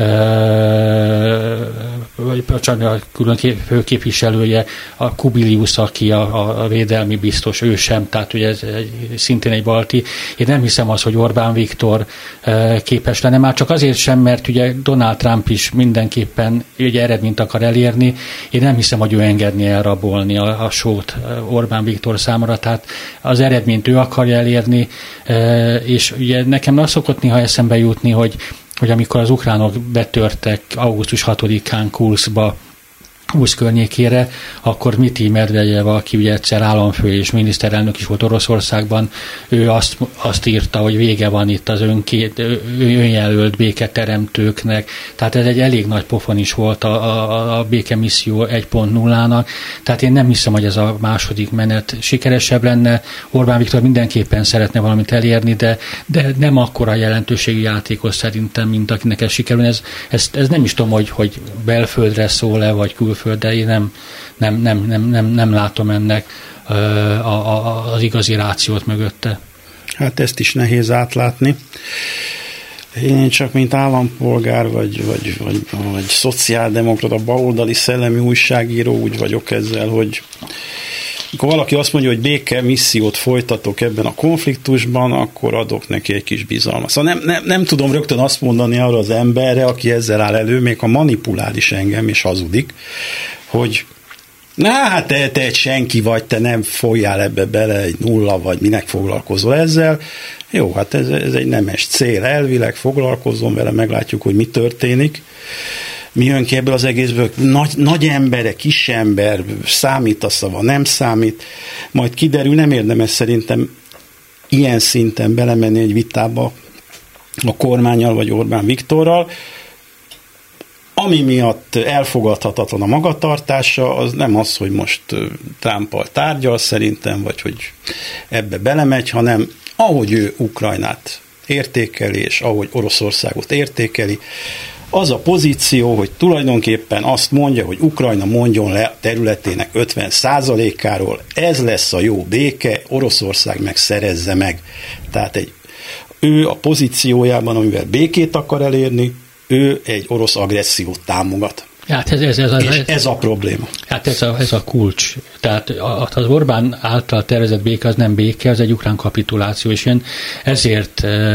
vagy a külön főképviselője, a Kubilius, aki a, a védelmi biztos, ő sem, tehát ugye ez egy, szintén egy balti. Én nem hiszem azt, hogy Orbán Viktor ö, képes lenne, már csak azért sem, mert ugye Donald Trump is mindenképpen ugye eredményt akar elérni. Én nem hiszem, hogy ő engedni elrabolni a, a sót Orbán Viktor számára, tehát az eredményt ő akarja elérni, és ugye nekem azt szokott néha eszembe jutni, hogy, hogy amikor az ukránok betörtek augusztus hatodikán Kurszba, Kursz környékére, akkor Dmitry Medvedev, aki ugye egyszer államfő és miniszterelnök is volt Oroszországban, ő azt, azt írta, hogy vége van itt az önkét, önjelölt béketeremtőknek, tehát ez egy elég nagy pofon is volt a, a, a békemisszió egy pont nullának, tehát én nem hiszem, hogy ez a második menet sikeresebb lenne. Orbán Viktor mindenképpen szeretne valamit elérni, de, de nem akkora jelentőségi játékos szerintem, mint akinek ez sikerül. Ez, ez, ez nem is tudom, hogy, hogy belföldre szól-e, vagy külföldre, de én nem, nem, nem, nem, nem, nem látom ennek a, a, az igazi rációt mögötte. Hát ezt is nehéz átlátni. Én csak mint állampolgár, vagy, vagy, vagy, vagy szociáldemokrata, baloldali szellemi újságíró úgy vagyok ezzel, hogy amikor valaki azt mondja, hogy béke missziót folytatok ebben a konfliktusban, akkor adok neki egy kis bizalmat. Szóval nem, nem, nem tudom rögtön azt mondani arra az emberre, aki ezzel áll elő, még ha manipulál is engem, és hazudik, hogy na hát te, te egy senki vagy, te nem folyjál ebbe bele, egy nulla vagy, minek foglalkozol ezzel. Jó, hát ez, ez egy nemes cél, elvileg foglalkozom vele, meglátjuk, hogy mi történik. Mi jön ki ebből az egészből? Nagy, nagy embere, kis ember, számít a szava, nem számít. Majd kiderül, nem érdemes szerintem ilyen szinten belemenni egy vitába a kormánnyal vagy Orbán Viktorral. Ami miatt elfogadhatatlan a magatartása, az nem az, hogy most Trumpal tárgyal szerintem, vagy hogy ebbe belemegy, hanem ahogy ő Ukrajnát értékeli, és ahogy Oroszországot értékeli, az a pozíció, hogy tulajdonképpen azt mondja, hogy Ukrajna mondjon le területének ötven százalékáról, ez lesz a jó béke, Oroszország meg szerezze meg. Tehát egy, ő a pozíciójában, amivel békét akar elérni, ő egy orosz agressziót támogat. Hát ez, ez, ez, ez, és ez a probléma. Hát ez a, ez a kulcs. Tehát az Orbán által tervezett béke az nem béke, az egy ukrán kapituláció, és én ezért,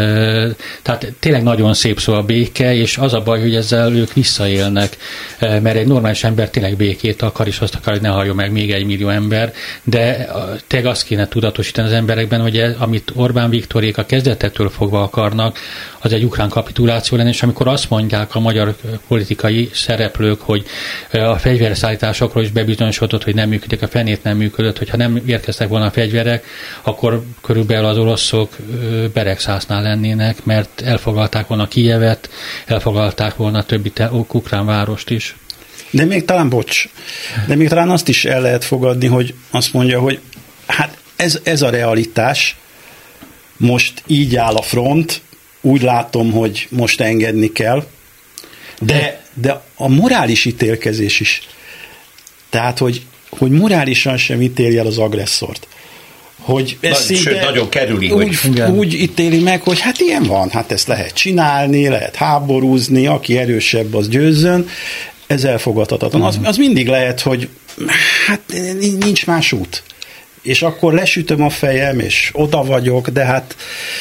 tehát tényleg nagyon szép szó a béke, és az a baj, hogy ezzel ők visszaélnek, mert egy normális ember tényleg békét akar, és azt akar, hogy ne halljon meg még egy millió ember, de tényleg azt kéne tudatosítani az emberekben, hogy ez, amit Orbán Viktorék a kezdetettől fogva akarnak, az egy ukrán kapituláció lenne, és amikor azt mondják a magyar politikai szereplők, hogy a fegyverszállításokról is bebizonyosodott, hogy nem működik, a fenét nem működött, hogyha nem érkeztek volna a fegyverek, akkor körülbelül az oroszok Beregszásznál lennének, mert elfoglalták volna Kijevet, elfoglalták volna a többi ukrán várost is. De még talán, bocs, de még talán azt is el lehet fogadni, hogy azt mondja, hogy hát ez, ez a realitás, most így áll a front, úgy látom, hogy most engedni kell, de, de a morális ítélkezés is. Tehát, hogy, hogy morálisan sem ítéli el az agresszort. Hogy ez Na, sőt, nagyon kerüli. Úgy, hogy... úgy ítéli meg, hogy hát ilyen van, hát ezt lehet csinálni, lehet háborúzni, aki erősebb, az győzzön. Ez elfogadhatatlan. Az, az mindig lehet, hogy hát nincs más út. És akkor lesütöm a fejem, és oda vagyok, de hát,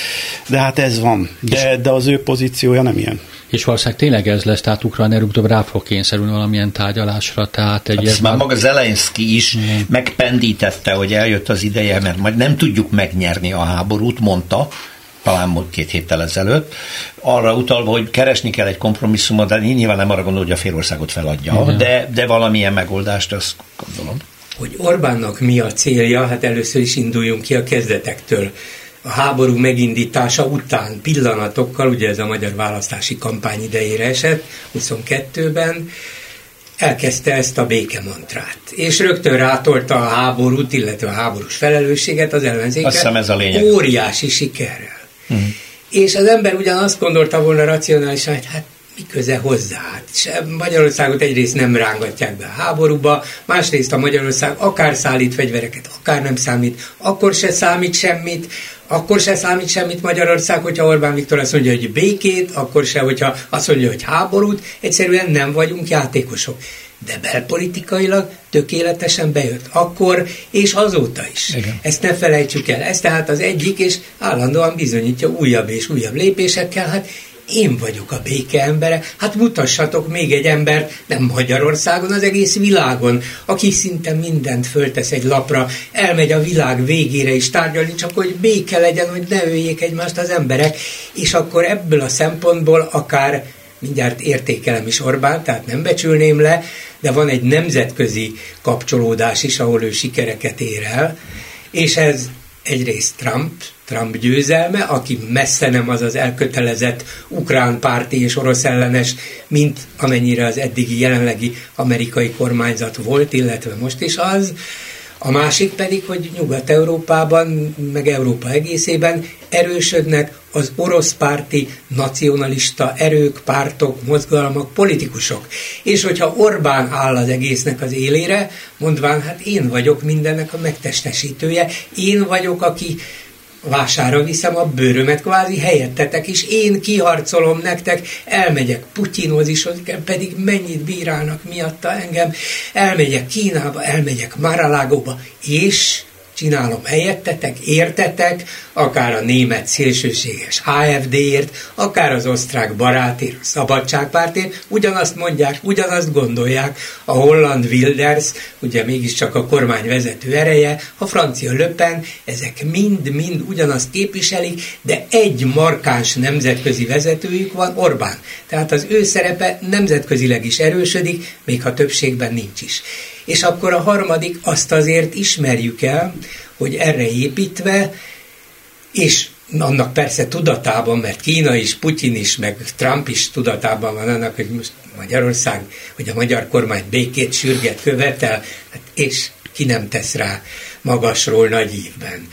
de hát ez van. De, de az ő pozíciója nem ilyen. És valószínűleg tényleg ez lesz, tehát Ukrajna előbb-utóbb rá fog kényszerülni valamilyen tárgyalásra. Tehát egy hát ez már maga Zelenszky is mm. megpendítette, hogy eljött az ideje, mert majd nem tudjuk megnyerni a háborút, mondta, talán két héttel ezelőtt, arra utalva, hogy keresni kell egy kompromisszumot, de nyilván nem arra gondol, hogy a félországot feladja, de, de valamilyen megoldást, azt gondolom. Hogy Orbánnak mi a célja, hát először is induljunk ki a kezdetektől. A háború megindítása után pillanatokkal, ugye ez a magyar választási kampány idejére esett, huszonkettőben, elkezdte ezt a békemantrát. És rögtön rátolta a háborút, illetve a háborús felelősséget az ellenzékre. Azt hiszem ez a lényeg. Óriási sikerrel. Uh-huh. És az ember ugyanazt gondolta volna racionálisan, hogy hát mi köze hozzá? Hát Magyarországot egyrészt nem rángatják be a háborúba, másrészt a Magyarország akár szállít fegyvereket, akár nem számít, akkor se számít semmit, akkor se számít semmit Magyarország, hogyha Orbán Viktor azt mondja, hogy békét, akkor se, hogyha azt mondja, hogy háborút, egyszerűen nem vagyunk játékosok. De belpolitikailag tökéletesen bejött. Akkor és azóta is. Igen. Ezt ne felejtsük el. Ez tehát az egyik, és állandóan bizonyítja újabb és újabb lépésekkel, hát én vagyok a béke embere, hát mutassatok még egy embert, nem Magyarországon, az egész világon, aki szinte mindent föltesz egy lapra, elmegy a világ végére is tárgyalni, csak hogy béke legyen, hogy ne öljék egymást az emberek, és akkor ebből a szempontból akár mindjárt értékelem is Orbán, tehát nem becsülném le, de van egy nemzetközi kapcsolódás is, ahol ő sikereket ér el, és ez egyrészt Trump, Trump győzelme, aki messze nem az az elkötelezett ukrán párti és orosz ellenes, mint amennyire az eddigi jelenlegi amerikai kormányzat volt, illetve most is az. A másik pedig, hogy Nyugat-Európában, meg Európa egészében erősödnek az orosz párti nacionalista erők, pártok, mozgalmak, politikusok. És hogyha Orbán áll az egésznek az élére, mondván, hát én vagyok mindennek a megtestesítője, én vagyok, aki vására viszem a bőrömet, kvázi helyettetek is, én kiharcolom nektek, elmegyek Putyinhoz is, pedig mennyit bírálnak miatta engem, elmegyek Kínába, elmegyek Mar-a-Lagóba, és csinálom helyettetek, értetek, akár a német szélsőséges á ef dé-ért, akár az osztrák barátért, a Szabadságpártért, ugyanazt mondják, ugyanazt gondolják, a holland Wilders, ugye mégiscsak a kormány vezető ereje, a francia Le Pen, ezek mind-mind ugyanazt képviselik, de egy markáns nemzetközi vezetőjük van, Orbán. Tehát az ő szerepe nemzetközileg is erősödik, még ha többségben nincs is. És akkor a harmadik, azt azért ismerjük el, hogy erre építve, és annak persze tudatában, mert Kína is, Putyin is, meg Trump is tudatában van annak, hogy most Magyarország, hogy a magyar kormány békét sürget, követel, hát és ki nem tesz rá magasról nagy ívben.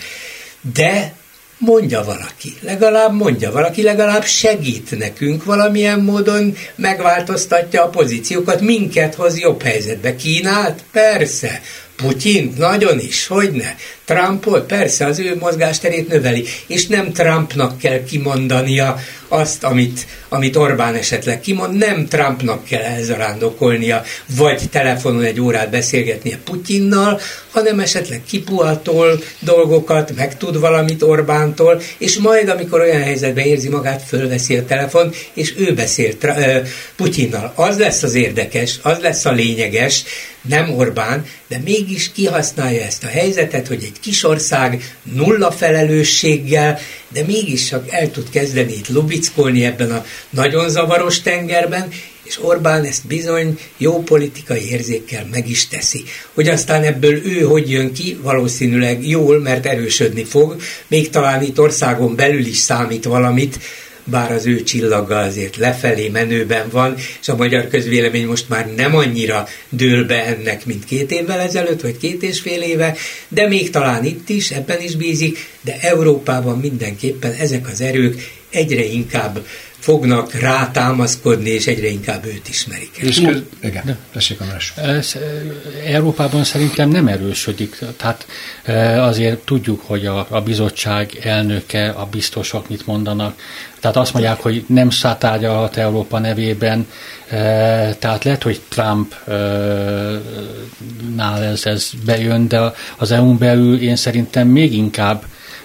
De mondja valaki, legalább mondja valaki, legalább segít nekünk valamilyen módon, megváltoztatja a pozíciókat, minket hoz jobb helyzetbe. Kínát? Persze. Putyint? Nagyon is, hogyne. Trumpot? Persze, az ő mozgásterét növeli, és nem Trumpnak kell kimondania azt, amit, amit Orbán esetleg kimond, nem Trumpnak kell elzarándokolnia, vagy telefonon egy órát beszélgetnie Putyinnal, hanem esetleg kipuhatol dolgokat, megtud valamit Orbántól, és majd, amikor olyan helyzetben érzi magát, fölveszi a telefon, és ő beszél uh, Putyinnal. Az lesz az érdekes, az lesz a lényeges, nem Orbán, de mégis kihasználja ezt a helyzetet, hogy egy kis ország nulla felelősséggel, de mégis csak el tud kezdeni itt lubickolni ebben a nagyon zavaros tengerben, és Orbán ezt bizony jó politikai érzékkel meg is teszi. Hogy aztán ebből ő hogy jön ki, valószínűleg jól, mert erősödni fog, még talán itt országon belül is számít valamit, bár az ő csillaga azért lefelé menőben van, és a magyar közvélemény most már nem annyira dől be ennek, mint két évvel ezelőtt, vagy két és fél éve, de még talán itt is, ebben is bízik, de Európában mindenképpen ezek az erők egyre inkább fognak rá támaszkodni, és egyre inkább őt ismerik. És köz... Igen, tessék, András. Európában szerintem nem erősödik. Tehát azért tudjuk, hogy a, a bizottság elnöke, a biztosok mit mondanak. Tehát azt mondják, hogy nem tárgyalhat Európa nevében, tehát lehet, hogy Trumpnál ez, ez bejön, de az é u-n belül én szerintem még inkább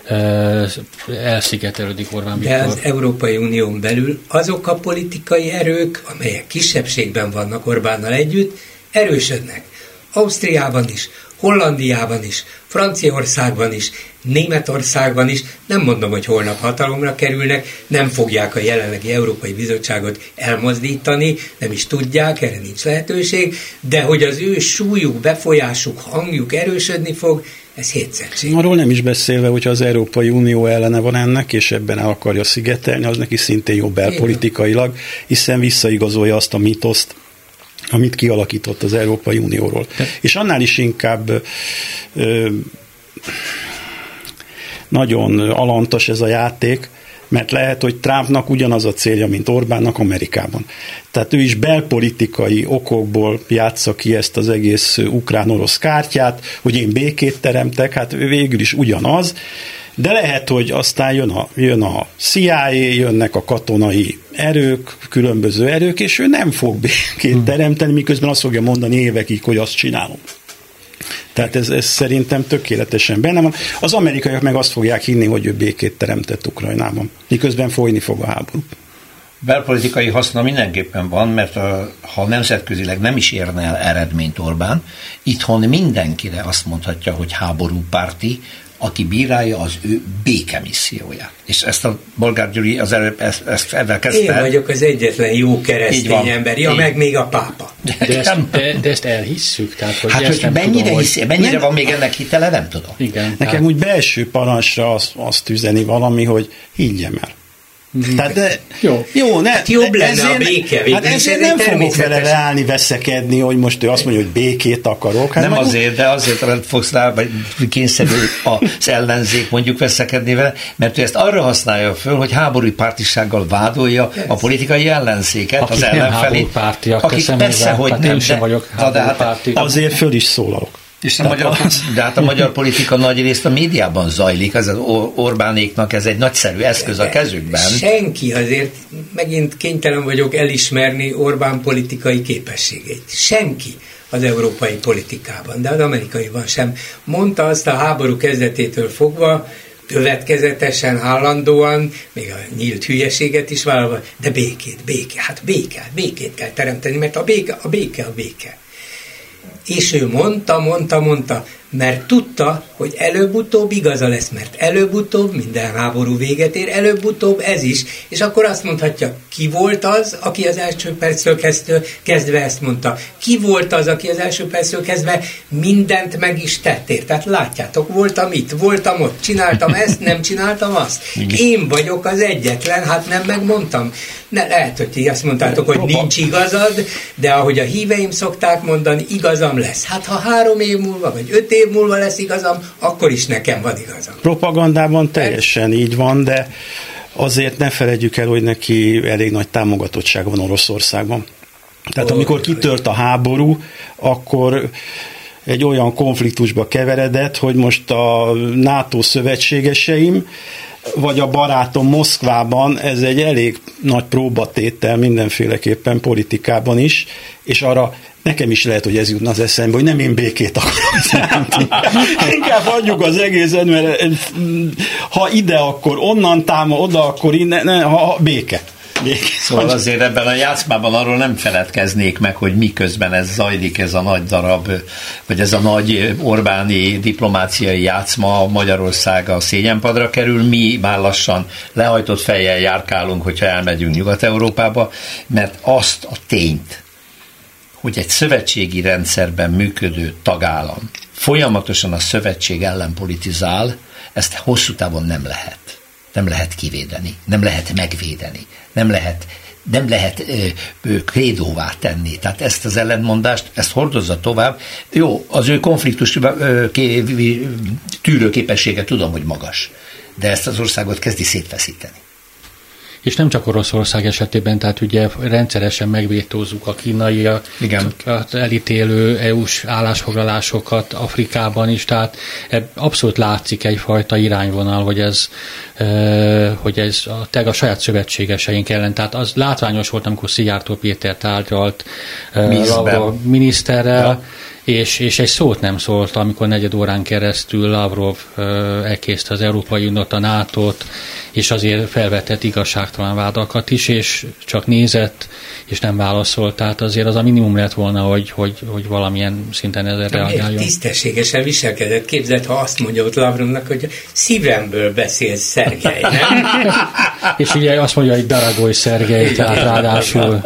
elszigetelődik Orbán Viktor. De az Európai Unión belül azok a politikai erők, amelyek kisebbségben vannak Orbánnal együtt, erősödnek. Ausztriában is, Hollandiában is, Franciaországban is, Németországban is, nem mondom, hogy holnap hatalomra kerülnek, nem fogják a jelenlegi Európai Bizottságot elmozdítani, nem is tudják, erre nincs lehetőség, de hogy az ő súlyuk, befolyásuk, hangjuk erősödni fog, ez hétszegség. Arról nem is beszélve, hogyha az Európai Unió ellene van ennek, és ebben el akarja szigetelni, az neki szintén jó belpolitikailag, hiszen visszaigazolja azt a mitoszt, amit kialakított az Európai Unióról. De. És annál is inkább ö, nagyon alantas ez a játék, mert lehet, hogy Trumpnak ugyanaz a célja, mint Orbánnak Amerikában. Tehát ő is belpolitikai okokból játsza ki ezt az egész ukrán-orosz kártyát, hogy én békét teremtek, hát végül is ugyanaz, de lehet, hogy aztán jön a, jön a C I A, jönnek a katonai erők, különböző erők, és ő nem fog békét teremteni, miközben azt fogja mondani évekig, hogy azt csinálom. Tehát ez, ez szerintem tökéletesen benne van. Az amerikaiak meg azt fogják hinni, hogy ő békét teremtett Ukrajnában, miközben folyni fog a háború. Belpolitikai haszna mindenképpen van, mert a, ha nemzetközileg nem is érne el eredményt Orbán, itthon mindenkire azt mondhatja, hogy háborúpárti, aki bírálja az ő békemisszióját. És ezt a Bolgár Gyuri az előbb ezt, ezt ebben kezdte. Én vagyok az egyetlen jó keresztény ember, ja, meg még a pápa. De ezt, de, de ezt elhisszük. Tehát, hogy hát, hogy mennyire, tudom, hisz, mennyire nem, van még ennek hitele, nem tudom. Igen, nekem tehát... úgy belső parancsra azt, azt üzeni valami, hogy higgyem el. Tehát de, jó. jó, ne, hát jobb lenne ezért, a béke. Hát ezért nem fogok vele leállni, veszekedni, hogy most ő azt mondja, hogy békét akarok. Hát nem majd... azért, de azért fogsz rá, vagy kényszerül az ellenzék mondjuk veszekedni vele, mert ő ezt arra használja föl, hogy háborúi pártisággal vádolja yes. a politikai ellenzéket, akik az ellenfelét. Akik persze, hogy hát nem, én sem vagyok háborúpárti. Azért föl is szólalok. És a magyar, de hát a magyar politika nagy részt a médiában zajlik, az, az Orbánéknak ez egy nagyszerű eszköz a kezükben. Senki azért, megint kénytelen vagyok elismerni Orbán politikai képességeit. Senki az európai politikában, de az amerikaiban sem. Mondta azt a háború kezdetétől fogva, következetesen, állandóan, még a nyílt hülyeséget is vállalva, de békét, béke, hát béke, békét kell teremteni, mert a béke, a béke, a béke. És ő mondta, mondta, mondta, mert tudta, hogy előbb-utóbb igaza lesz, mert előbb-utóbb minden háború véget ér, előbb-utóbb ez is, és akkor azt mondhatja, ki volt az, aki az első perctől kezdve ezt mondta, ki volt az, aki az első perctől kezdve mindent meg is tettér. Tehát látjátok, voltam itt, voltam ott, csináltam ezt, nem csináltam azt. Én vagyok az egyetlen, hát nem megmondtam. Ne, lehet, hogy ti azt mondtátok, hogy nincs igazad, de ahogy a híveim szokták mondani, igazam lesz. Hát ha három év múlva, vagy öt év múlva lesz igazam, akkor is nekem van igazam. Propagandában teljesen így van, de azért ne felejtjük el, hogy neki elég nagy támogatottsága van Oroszországban. Tehát oh, amikor kitört a háború, akkor egy olyan konfliktusba keveredett, hogy most a NATO szövetségeseim, vagy a barátom Moszkvában, ez egy elég nagy próbatétel mindenféleképpen politikában is, és arra nekem is lehet, hogy ez jutna az eszembe, hogy nem én békét akarok. Inkább hagyjuk az egészet, mert ha ide, akkor onnan támad, oda, akkor innen, ne, ha béke. Béke. Szóval azért ebben a játszmában arról nem feledkeznék meg, hogy miközben ez zajlik, ez a nagy darab, vagy ez a nagy Orbáni diplomáciai játszma, Magyarország a szégyenpadra kerül, mi már lassan lehajtott fejjel járkálunk, hogyha elmegyünk Nyugat-Európába, mert azt a tényt, hogy egy szövetségi rendszerben működő tagállam folyamatosan a szövetség ellen politizál, ezt hosszú távon nem lehet. Nem lehet kivédeni, nem lehet megvédeni, nem lehet, nem lehet ö, ö, krédóvá tenni. Tehát ezt az ellentmondást, ezt hordozza tovább. Jó, az ő konfliktus ö, ké, tűrőképessége tudom, hogy magas, de ezt az országot kezdi szétfeszíteni. És nem csak Oroszország esetében, tehát ugye rendszeresen megvétózzuk a kínaiakat elítélő é u-s állásfoglalásokat Afrikában is, tehát abszolút látszik egyfajta irányvonal, hogy ez, hogy ez a, a saját szövetségeseink ellen, tehát az látványos volt, amikor Szijjártó Péter tárgyalt Lavrov miniszterrel, ja. És, és egy szót nem szólt, amikor negyed órán keresztül Lavrov elkészte az Európai Uniót, a nátót, és azért felvetett igazságtalan vádakat is, és csak nézett, és nem válaszolt. Tehát azért az a minimum lett volna, hogy, hogy, hogy valamilyen szinten ezzel reagáljon. Tisztességesen viselkedett. Képzeld, ha azt mondja ott Lavrovnak, hogy szívemből beszél Szergej, nem? És ugye azt mondja, hogy Daragoj Szergej, tehát ráadásul.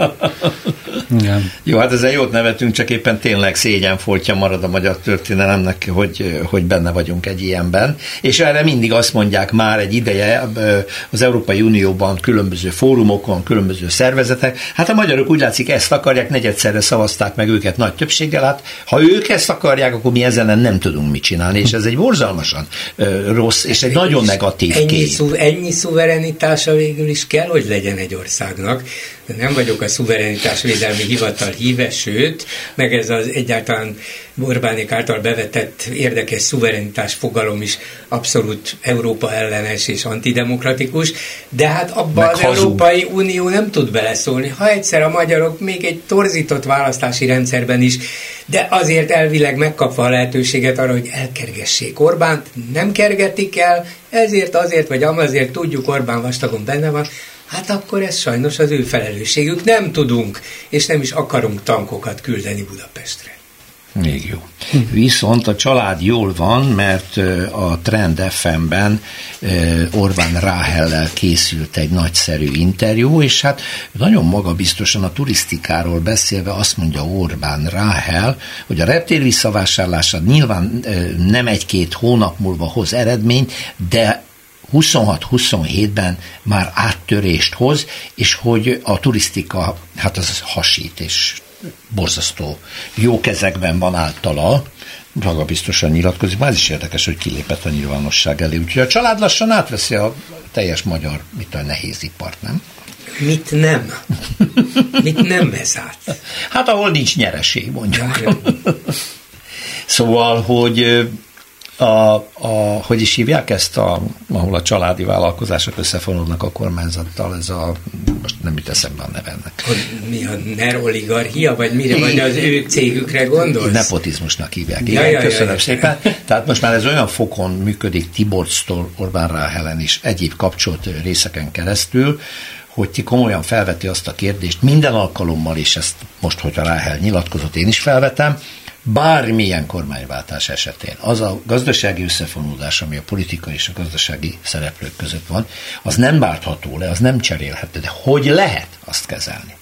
Igen. Jó, hát ezen jót nevetünk, csak éppen tényleg szégyenfoltja marad a magyar történelemnek, hogy, hogy benne vagyunk egy ilyenben. És erre mindig azt mondják már egy ideje az Európai Unióban, különböző fórumokon, különböző szervezetek. Hát a magyarok úgy látszik, ezt akarják, negyedszerre szavazták meg őket nagy többséggel. Hát ha ők ezt akarják, akkor mi ezen nem tudunk mit csinálni, és ez egy borzalmasan rossz, és egy nagyon negatív ennyi kép. Szú, ennyi szuverenitása végül is kell, hogy legyen egy országnak. De nem vagyok a szuverenitásvédelmi hivatal híve, sőt, meg ez az egyáltalán Orbánék által bevetett érdekes szuverenitás fogalom is abszolút Európa ellenes és antidemokratikus, de hát abban az hazug. Európai Unió nem tud beleszólni. Ha egyszer a magyarok még egy torzított választási rendszerben is, de azért elvileg megkapva a lehetőséget arra, hogy elkergessék Orbánt, nem kergetik el, ezért, azért vagy amazért tudjuk, Orbán vastagon benne van, hát akkor ez sajnos az ő felelősségük. Nem tudunk, és nem is akarunk tankokat küldeni Budapestre. Még jó. Viszont a család jól van, mert a Trend ef em-ben Orbán Ráhellel készült egy nagyszerű interjú, és hát nagyon magabiztosan a turisztikáról beszélve azt mondja Orbán Ráhel, hogy a reptér visszavásárlása nyilván nem egy-két hónap múlva hoz eredményt, de huszonhat-huszonhétben már áttörést hoz, és hogy a turisztika, hát az hasít, és borzasztó jó kezekben van általa, maga biztosan nyilatkozik, már ez is érdekes, hogy kilépett a nyilvánosság elé, úgyhogy a család lassan átveszi a teljes magyar, mit a nehézipart, nem? Mit nem? Mit nem vesz át? Hát ahol nincs nyereség, mondjuk. Szóval, hogy A, a, hogy is hívják ezt, a, ahol a családi vállalkozások összefonódnak a kormányzattal, ez a, most nem jut eszembe a nevennek. Mi a neroligarchia, vagy mire, vagy az ő cégükre gondolsz? Nepotizmusnak hívják. Ja, Igen, ja, köszönöm ja, ja. szépen. Tehát most már ez olyan fokon működik Tiborctól Orbán Ráhelen is egyéb kapcsolt részeken keresztül, hogy ti komolyan felveti azt a kérdést minden alkalommal, és ezt most, hogyha Ráhel nyilatkozott, én is felvetem, bármilyen kormányváltás esetén az a gazdasági összefonódás, ami a politikai és a gazdasági szereplők között van, az nem váltható le, az nem cserélhető, de hogy lehet azt kezelni?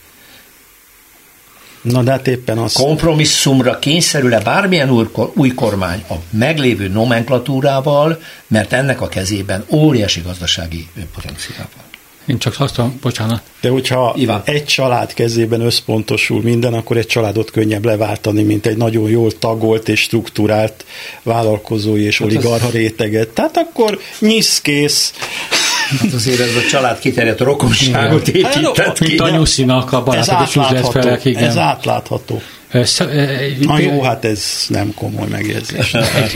Na de hát éppen az... Kompromisszumra kényszerül-e bármilyen új, új kormány a meglévő nomenklatúrával, mert ennek a kezében óriási gazdasági potenciál van. Én csak azt mondom, bocsánat. De hogyha Iván. egy család kezében összpontosul minden, akkor egy családot könnyebb leváltani, mint egy nagyon jól tagolt és struktúrált vállalkozói és hát oligarcha az... réteget. Tehát akkor nyiszkész. Hát azért ez a család kiterjedt rokonságot épített ki. Mint a Nyuszinak a barátok és üzletfelek, igen. Ez átlátható. Na jó, hát ez nem komoly megjegyzés.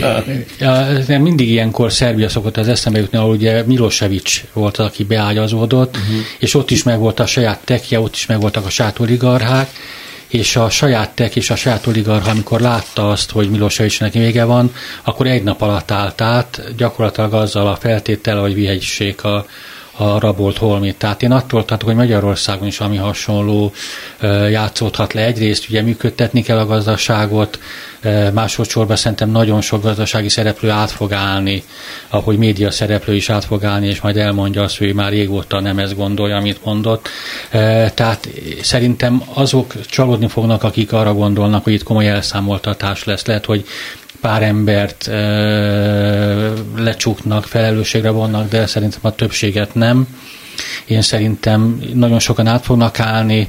Mindig ilyenkor Szerbia szokott az eszembe jutni, ahol ugye Milosevic volt, aki beágyazódott, uh-huh. és ott is megvolt a saját tekje, ott is megvoltak a saját oligarchák, és a saját tek és a saját oligarcha, amikor látta azt, hogy Milosevicnek vége van, akkor egy nap alatt állt át, gyakorlatilag azzal a feltétellel, hogy vihessék a a rabolt holmit. Tehát én attól tartok, hogy Magyarországon is ami hasonló játszódhat le. Egyrészt ugye működtetni kell a gazdaságot, másodszorban szerintem nagyon sok gazdasági szereplő át fog állni, ahogy média szereplő is át fog állni, és majd elmondja azt, hogy már régóta nem ezt gondolja, amit mondott. Tehát szerintem azok csalódni fognak, akik arra gondolnak, hogy itt komoly elszámoltatás lesz. Lehet, hogy pár embert e, lecsuknak, felelősségre vonnak, de szerintem a többséget nem. Én szerintem nagyon sokan át fognak állni,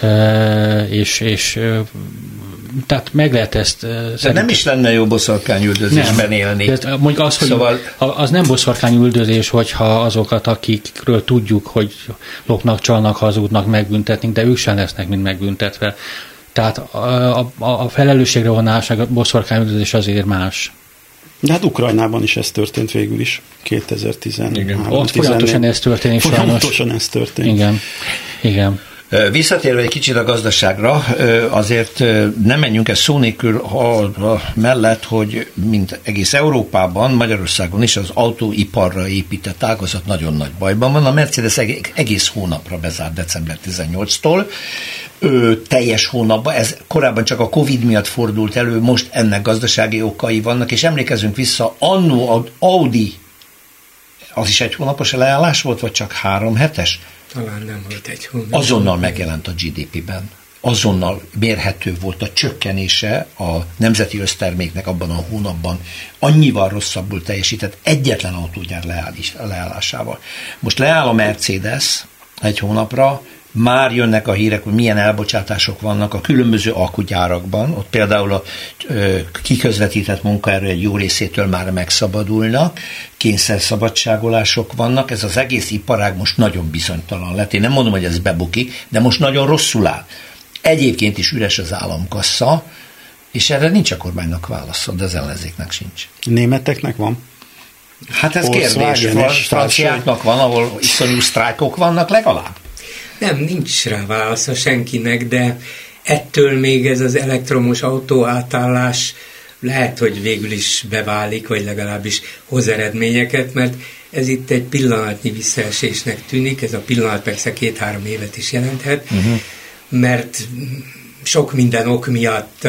e, és, és e, tehát meg lehet ezt... De nem is lenne jó boszorkányüldözésben élni. De mondjuk az, hogy szóval... az nem boszorkányüldözés, hogyha azokat, akikről tudjuk, hogy lopnak, csalnak, hazudnak, megbüntetnek, de ők sem lesznek mind megbüntetve. Tehát a, a, a felelősségre vonás, a boszorkányüldözés azért más. De hát Ukrajnában is ez történt végül is, kétezer-tizenhárom. Ott folyamatosan ez történik sajnos. Folyamatosan ez történik. Igen, igen. Visszatérve egy kicsit a gazdaságra, azért nem menjünk el szó nélkül mellett, hogy mint egész Európában, Magyarországon is az autóiparra épített ágazat nagyon nagy bajban van. A Mercedes egész hónapra bezárt december tizennyolcadikától, teljes hónapban, ez korábban csak a Covid miatt fordult elő, most ennek gazdasági okai vannak, és emlékezünk vissza, annó Audi, az is egy hónapos leállás volt, vagy csak három hetes? Talán nem volt egy hónap. Azonnal megjelent a gé dé pében. Azonnal mérhető volt a csökkenése a nemzeti összterméknek abban a hónapban. Annyival rosszabbul teljesített egyetlen autógyár leállásával. Most leáll a Mercedes egy hónapra, már jönnek a hírek, hogy milyen elbocsátások vannak a különböző alkugyárakban, ott például a ö, kiközvetített munkaerő egy jó részétől már megszabadulnak, kényszerszabadságolások vannak, ez az egész iparág most nagyon bizonytalan lett. Én nem mondom, hogy ez bebukik, de most nagyon rosszul áll. Egyébként is üres az államkassa, és erre nincs a kormánynak válasza, de az ellenzéknek sincs. Németeknek van? Hát ez kérdés. Franciáknak van, ahol iszonyú sztrájkok vannak legalább. Nem, nincs rá válasza senkinek, de ettől még ez az elektromos autó átállás lehet, hogy végül is beválik, vagy legalábbis hoz eredményeket, mert ez itt egy pillanatnyi visszaesésnek tűnik, ez a pillanat persze két-három évet is jelenthet, uh-huh. mert sok minden ok miatt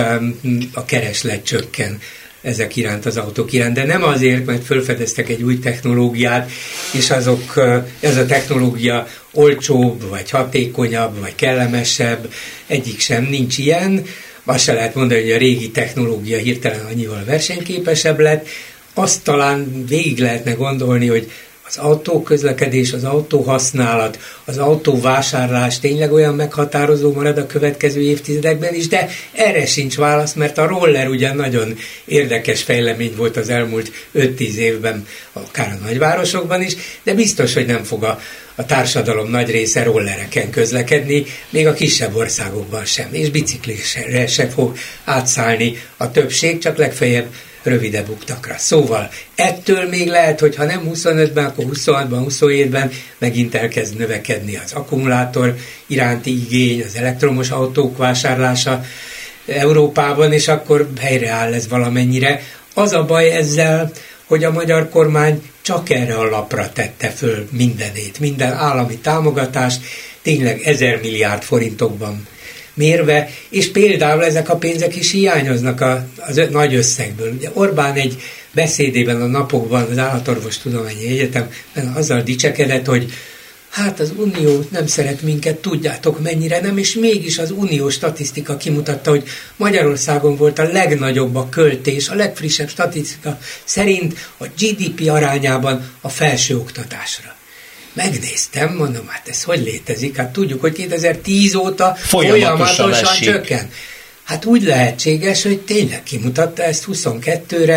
a kereslet csökken ezek iránt, az autók iránt, de nem azért, mert felfedeztek egy új technológiát, és azok, ez a technológia olcsóbb, vagy hatékonyabb, vagy kellemesebb, egyik sem, nincs ilyen. Azt se lehet mondani, hogy a régi technológia hirtelen annyival versenyképesebb lett. Azt talán végig lehetne gondolni, hogy az autóközlekedés, az autóhasználat, az autóvásárlás tényleg olyan meghatározó marad a következő évtizedekben is, de erre sincs válasz, mert a roller ugyan nagyon érdekes fejlemény volt az elmúlt öt-tíz évben, akár a nagyvárosokban is, de biztos, hogy nem fog a, a társadalom nagy része rollereken közlekedni, még a kisebb országokban sem, és biciklisre se fog átszállni a többség, csak legfeljebb rövidebb utakra. Szóval ettől még lehet, hogy ha nem huszonötben, akkor huszonhatban, huszonhétben megint elkezd növekedni az akkumulátor iránti igény, az elektromos autók vásárlása Európában, és akkor helyreáll ez valamennyire. Az a baj ezzel, hogy a magyar kormány csak erre a lapra tette föl mindenét, minden állami támogatást, tényleg ezer milliárd forintokban mérve, és például ezek a pénzek is hiányoznak a, az ö, nagy összegből. Ugye Orbán egy beszédében a napokban az Állatorvostudományi Egyetemben azzal dicsekedett, hogy hát az Unió nem szeret minket, tudjátok mennyire nem, és mégis az uniós statisztika kimutatta, hogy Magyarországon volt a legnagyobb a költés, a legfrissebb statisztika szerint a gé dé pé arányában a felsőoktatásra. Megnéztem, mondom, hát ez hogy létezik? Hát tudjuk, hogy kétezer-tíz óta folyamatosan, folyamatosan csökken. Hát úgy lehetséges, hogy tényleg kimutatta ezt huszonkettőre,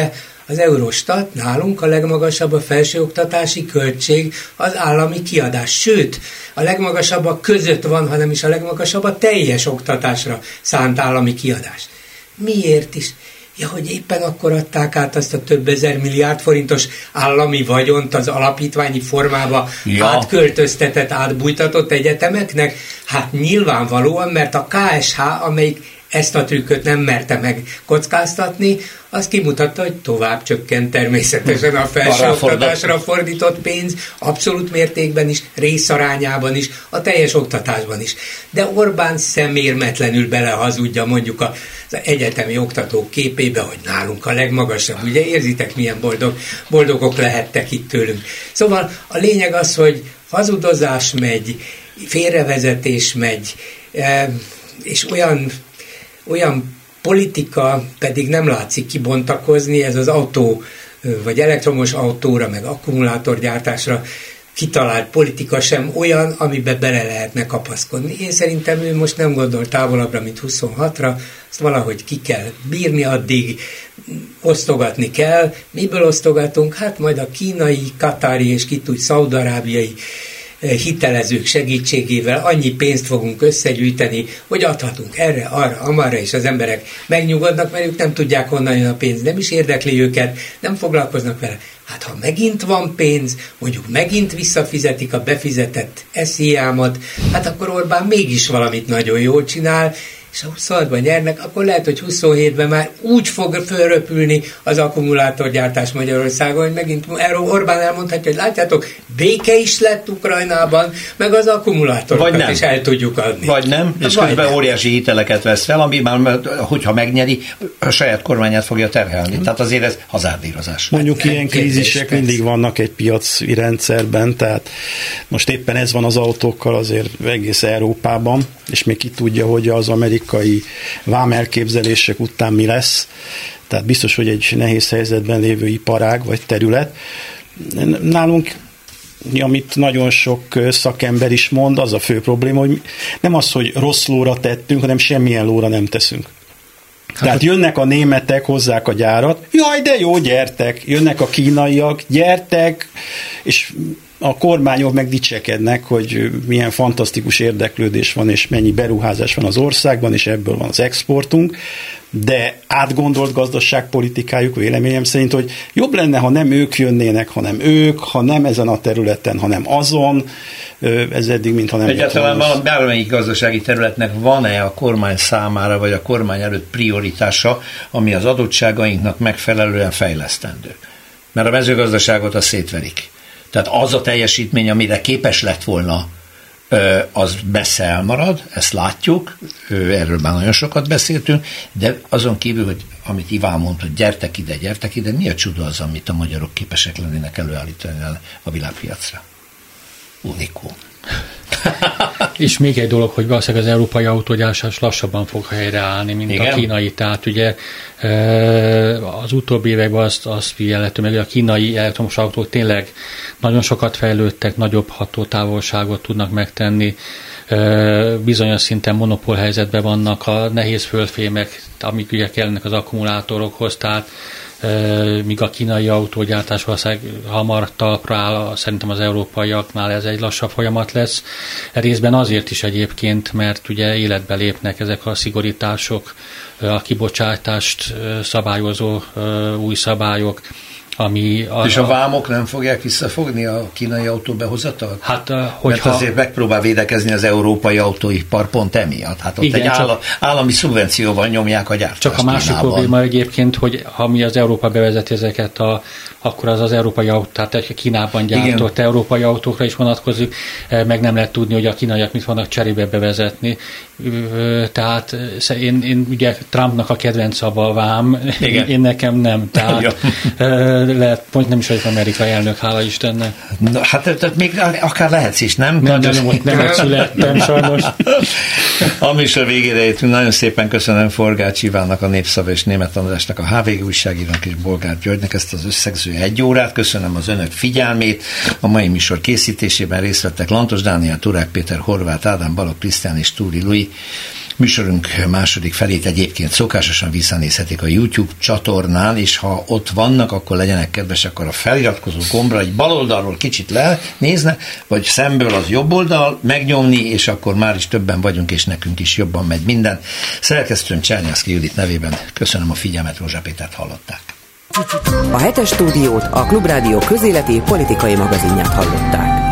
Az Eurostat nálunk a legmagasabb a felsőoktatási költség, az állami kiadás. Sőt, a legmagasabbak között van, hanem is a legmagasabb a teljes oktatásra szánt állami kiadás. Miért is? Ja, hogy éppen akkor adták át azt a több ezer milliárd forintos állami vagyont az alapítványi formába ja. átköltöztetett, átbújtatott egyetemeknek? Hát nyilvánvalóan, mert a ká es há, amelyik ezt a trükköt nem merte meg kockáztatni, az kimutatta, hogy tovább csökkent természetesen a felsőoktatásra fordított pénz, abszolút mértékben is, részarányában is, a teljes oktatásban is. De Orbán szemérmetlenül belehazudja mondjuk az egyetemi oktatók képébe, hogy nálunk a legmagasabb. Ugye érzitek, milyen boldog, boldogok lehettek itt tőlünk. Szóval a lényeg az, hogy hazudozás megy, félrevezetés megy, és olyan olyan politika pedig nem látszik kibontakozni, ez az autó, vagy elektromos autóra, meg akkumulátorgyártásra kitalált politika sem olyan, amiben bele lehetne kapaszkodni. Én szerintem ő most nem gondol távolabbra, mint huszonhatra, azt valahogy ki kell bírni, addig osztogatni kell. Miből osztogatunk? Hát majd a kínai, katári és ki tudj, szaudarábiai hitelezők segítségével annyi pénzt fogunk összegyűjteni, hogy adhatunk erre, arra, amarra, és az emberek megnyugodnak, mert ők nem tudják, honnan jön a pénz, nem is érdekli őket, nem foglalkoznak vele. Hát ha megint van pénz, mondjuk megint visszafizetik a befizetett esziámat, hát akkor Orbán mégis valamit nagyon jól csinál, és ha huszonhatban nyernek, akkor lehet, hogy huszonhétben már úgy fog fölröpülni az akkumulátorgyártás Magyarországon, hogy megint Orbán elmondhatja, hogy látjátok, béke is lett Ukrajnában, meg az akkumulátorokat is el tudjuk adni. Vagy nem, és vagy közben nem. Óriási hiteleket vesz fel, ami már, hogyha megnyeri, a saját kormányát fogja terhelni. Hmm. Tehát azért ez hazárdírozás. Mondjuk hát, ilyen krízisek mindig vannak egy piaci rendszerben, tehát most éppen ez van az autókkal azért egész Európában, és még ki tudja, hogy az amerikai vámelképzelések után mi lesz. Tehát biztos, hogy egy nehéz helyzetben lévő iparág vagy terület. Nálunk, amit nagyon sok szakember is mond, az a fő probléma, hogy nem az, hogy rossz lóra tettünk, hanem semmilyen lóra nem teszünk. Hát Tehát jönnek a németek, hozzák a gyárat, jaj, de jó, gyertek, jönnek a kínaiak, gyertek, és a kormányok meg dicsekednek, hogy milyen fantasztikus érdeklődés van, és mennyi beruházás van az országban, és ebből van az exportunk, de átgondolt gazdaságpolitikájuk véleményem szerint, hogy jobb lenne, ha nem ők jönnének, hanem ők, ha nem ezen a területen, hanem azon, ez eddig, mintha nem... Egyáltalán bármelyik gazdasági területnek van-e a kormány számára, vagy a kormány előtt prioritása, ami az adottságainknak megfelelően fejlesztendő? Mert a mezőgazdaságot azt szétverik. Tehát az a teljesítmény, amire képes lett volna, az messze elmarad, ezt látjuk, erről már nagyon sokat beszéltünk, de azon kívül, hogy amit Iván mondta, hogy gyertek ide, gyertek ide, mi a csuda az, amit a magyarok képesek lennének előállítani a világpiacra? Unikum. És még egy dolog, hogy valószínűleg az európai autógyártás lassabban fog helyreállni, mint Igen? a kínai. Tehát ugye az utóbbi években azt, azt figyelhető meg, hogy a kínai elektromos autók tényleg nagyon sokat fejlődtek, nagyobb hatótávolságot tudnak megtenni, bizonyos szinten monopól helyzetben vannak a nehéz földfémek, amik ugye kellenek az akkumulátorokhoz, tehát míg a kínai autógyártás valószínűleg hamar talpra áll, szerintem az európaiaknál ez egy lassabb folyamat lesz. Részben azért is egyébként, mert ugye életbe lépnek ezek a szigorítások, a kibocsátást szabályozó új szabályok, ami a, és a vámok nem fogják visszafogni a kínai autó behozatalt? Hát, hogyha... Mert azért megpróbál védekezni az európai autóipar pont emiatt. Hát ott Igen, egy állam, állami szubvencióval nyomják a gyártást. Csak a másik Kínában. Probléma egyébként, hogy ha mi az Európa bevezeti ezeket, a, akkor az az európai autó, tehát a Kínában gyártott Igen. európai autókra is vonatkozik, meg nem lehet tudni, hogy a kínaiak mit vannak cserébe bevezetni. Tehát én, én ugye Trumpnak a kedvenc szava a vám, Igen. én nekem nem. Tehát lehet, pont nem is vagyok amerikai elnök, hála Istennek. Na, hát tehát még akár lehetsz is, nem? Nem, nem, nem, nem, nem születtem sajnos. A műsor végére értünk. Nagyon szépen köszönöm Forgács Ivánnak, a Népszava és Németh Andrásnak, a há vé gé újságírónak és Bolgár Györgynek ezt az összegző egy órát. Köszönöm az önök figyelmét. A mai műsor készítésében részt vettek Lantos Dániel, Turák Péter, Horváth Ádám, Balogh Krisztián és Túri Lui. Műsorunk második felét egyébként szokásosan visszanézhetik a YouTube csatornán, és ha ott vannak, akkor legyenek kedvesek, akkor a feliratkozó gombra egy bal oldalról kicsit lenézne, vagy szemből az jobb oldal megnyomni, és akkor már is többen vagyunk, és nekünk is jobban megy minden. Szerkesztőm Csernyászki Judit nevében köszönöm a figyelmet, Rózsa Pétert hallották. A hetes stúdiót, a Klubrádió közéleti politikai magazinját hallották.